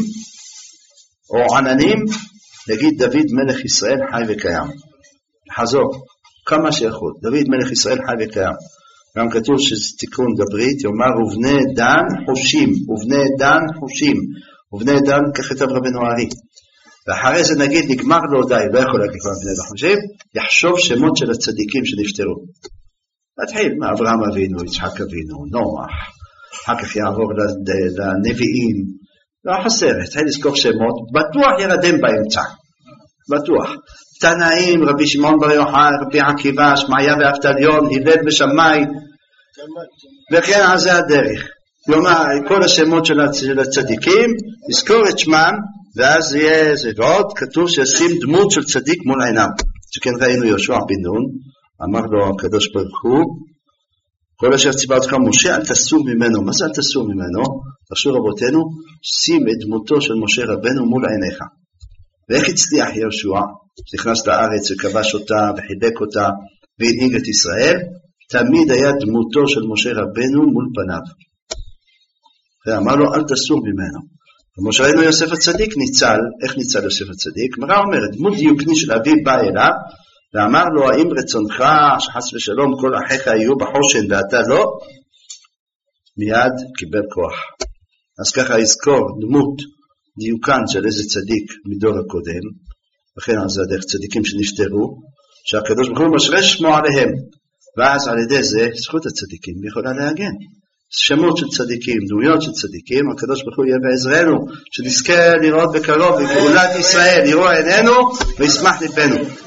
או עננים, להגיד דוד מלך ישראל חי וקיים. חזור, כמה שיכול, דוד מלך ישראל חי וקיים. גם כתוב שזה תיקון דברית, יאמר ובני דן חושים, ובני דן חושים, ובני דן ככתב רבנו הארי. ואחרי זה נגיד נגמר לו די, לא יכול להגיד כבר בני דן חושים, יחשוב שמות של הצדיקים שנפטרו. נתחיל מאברהם אבינו, יצחק אבינו, נוח, אחר כך יעבור לנביאים, לא חסר, התחיל לזכור שמות, בטוח ירדם באמצע, בטוח. תנאים, רבי שמעון בר יוחאי, רבי עקיבא, שמעיה ואבטליון, הלל ושמאי, וכן על זה הדרך. כלומר, כל השמות של הצדיקים, לזכור את שמם, ואז יהיה זה. ועוד כתוב שישים דמות של צדיק מול עיניו. שכן ראינו יהושע בן נון, אמר לו הקדוש ברוך הוא, כל אשר ציווה אותך משה, אל תסור ממנו. מה זה אל תסור ממנו? תחשוב רבותינו, שים את דמותו של משה רבנו מול עיניך. ואיך הצליח יהושע? נכנס לארץ וכבש אותה וחיבק אותה והנהיג את ישראל, תמיד היה דמותו של משה רבנו מול פניו. ואמר לו, אל תסור ממנו. כמו שראינו יוסף הצדיק ניצל, איך ניצל יוסף הצדיק? מראה אומרת, דמות דיוקני של אביו בא אליו, ואמר לו, האם רצונך שחס ושלום כל אחיך יהיו בחושן ואתה לא? מיד קיבל כוח. אז ככה יזכור דמות דיוקן של איזה צדיק מדור הקודם, וכן על זה הדרך צדיקים שנפטרו, שהקדוש ברוך הוא משרה שמו עליהם, ואז על ידי זה זכות הצדיקים יכולה להגן. שמות של צדיקים, דמויות של צדיקים, הקדוש ברוך הוא יהיה בעזרנו, שנזכה לראות בקרוב בגאולת ישראל, יראו עינינו וישמח ליבנו.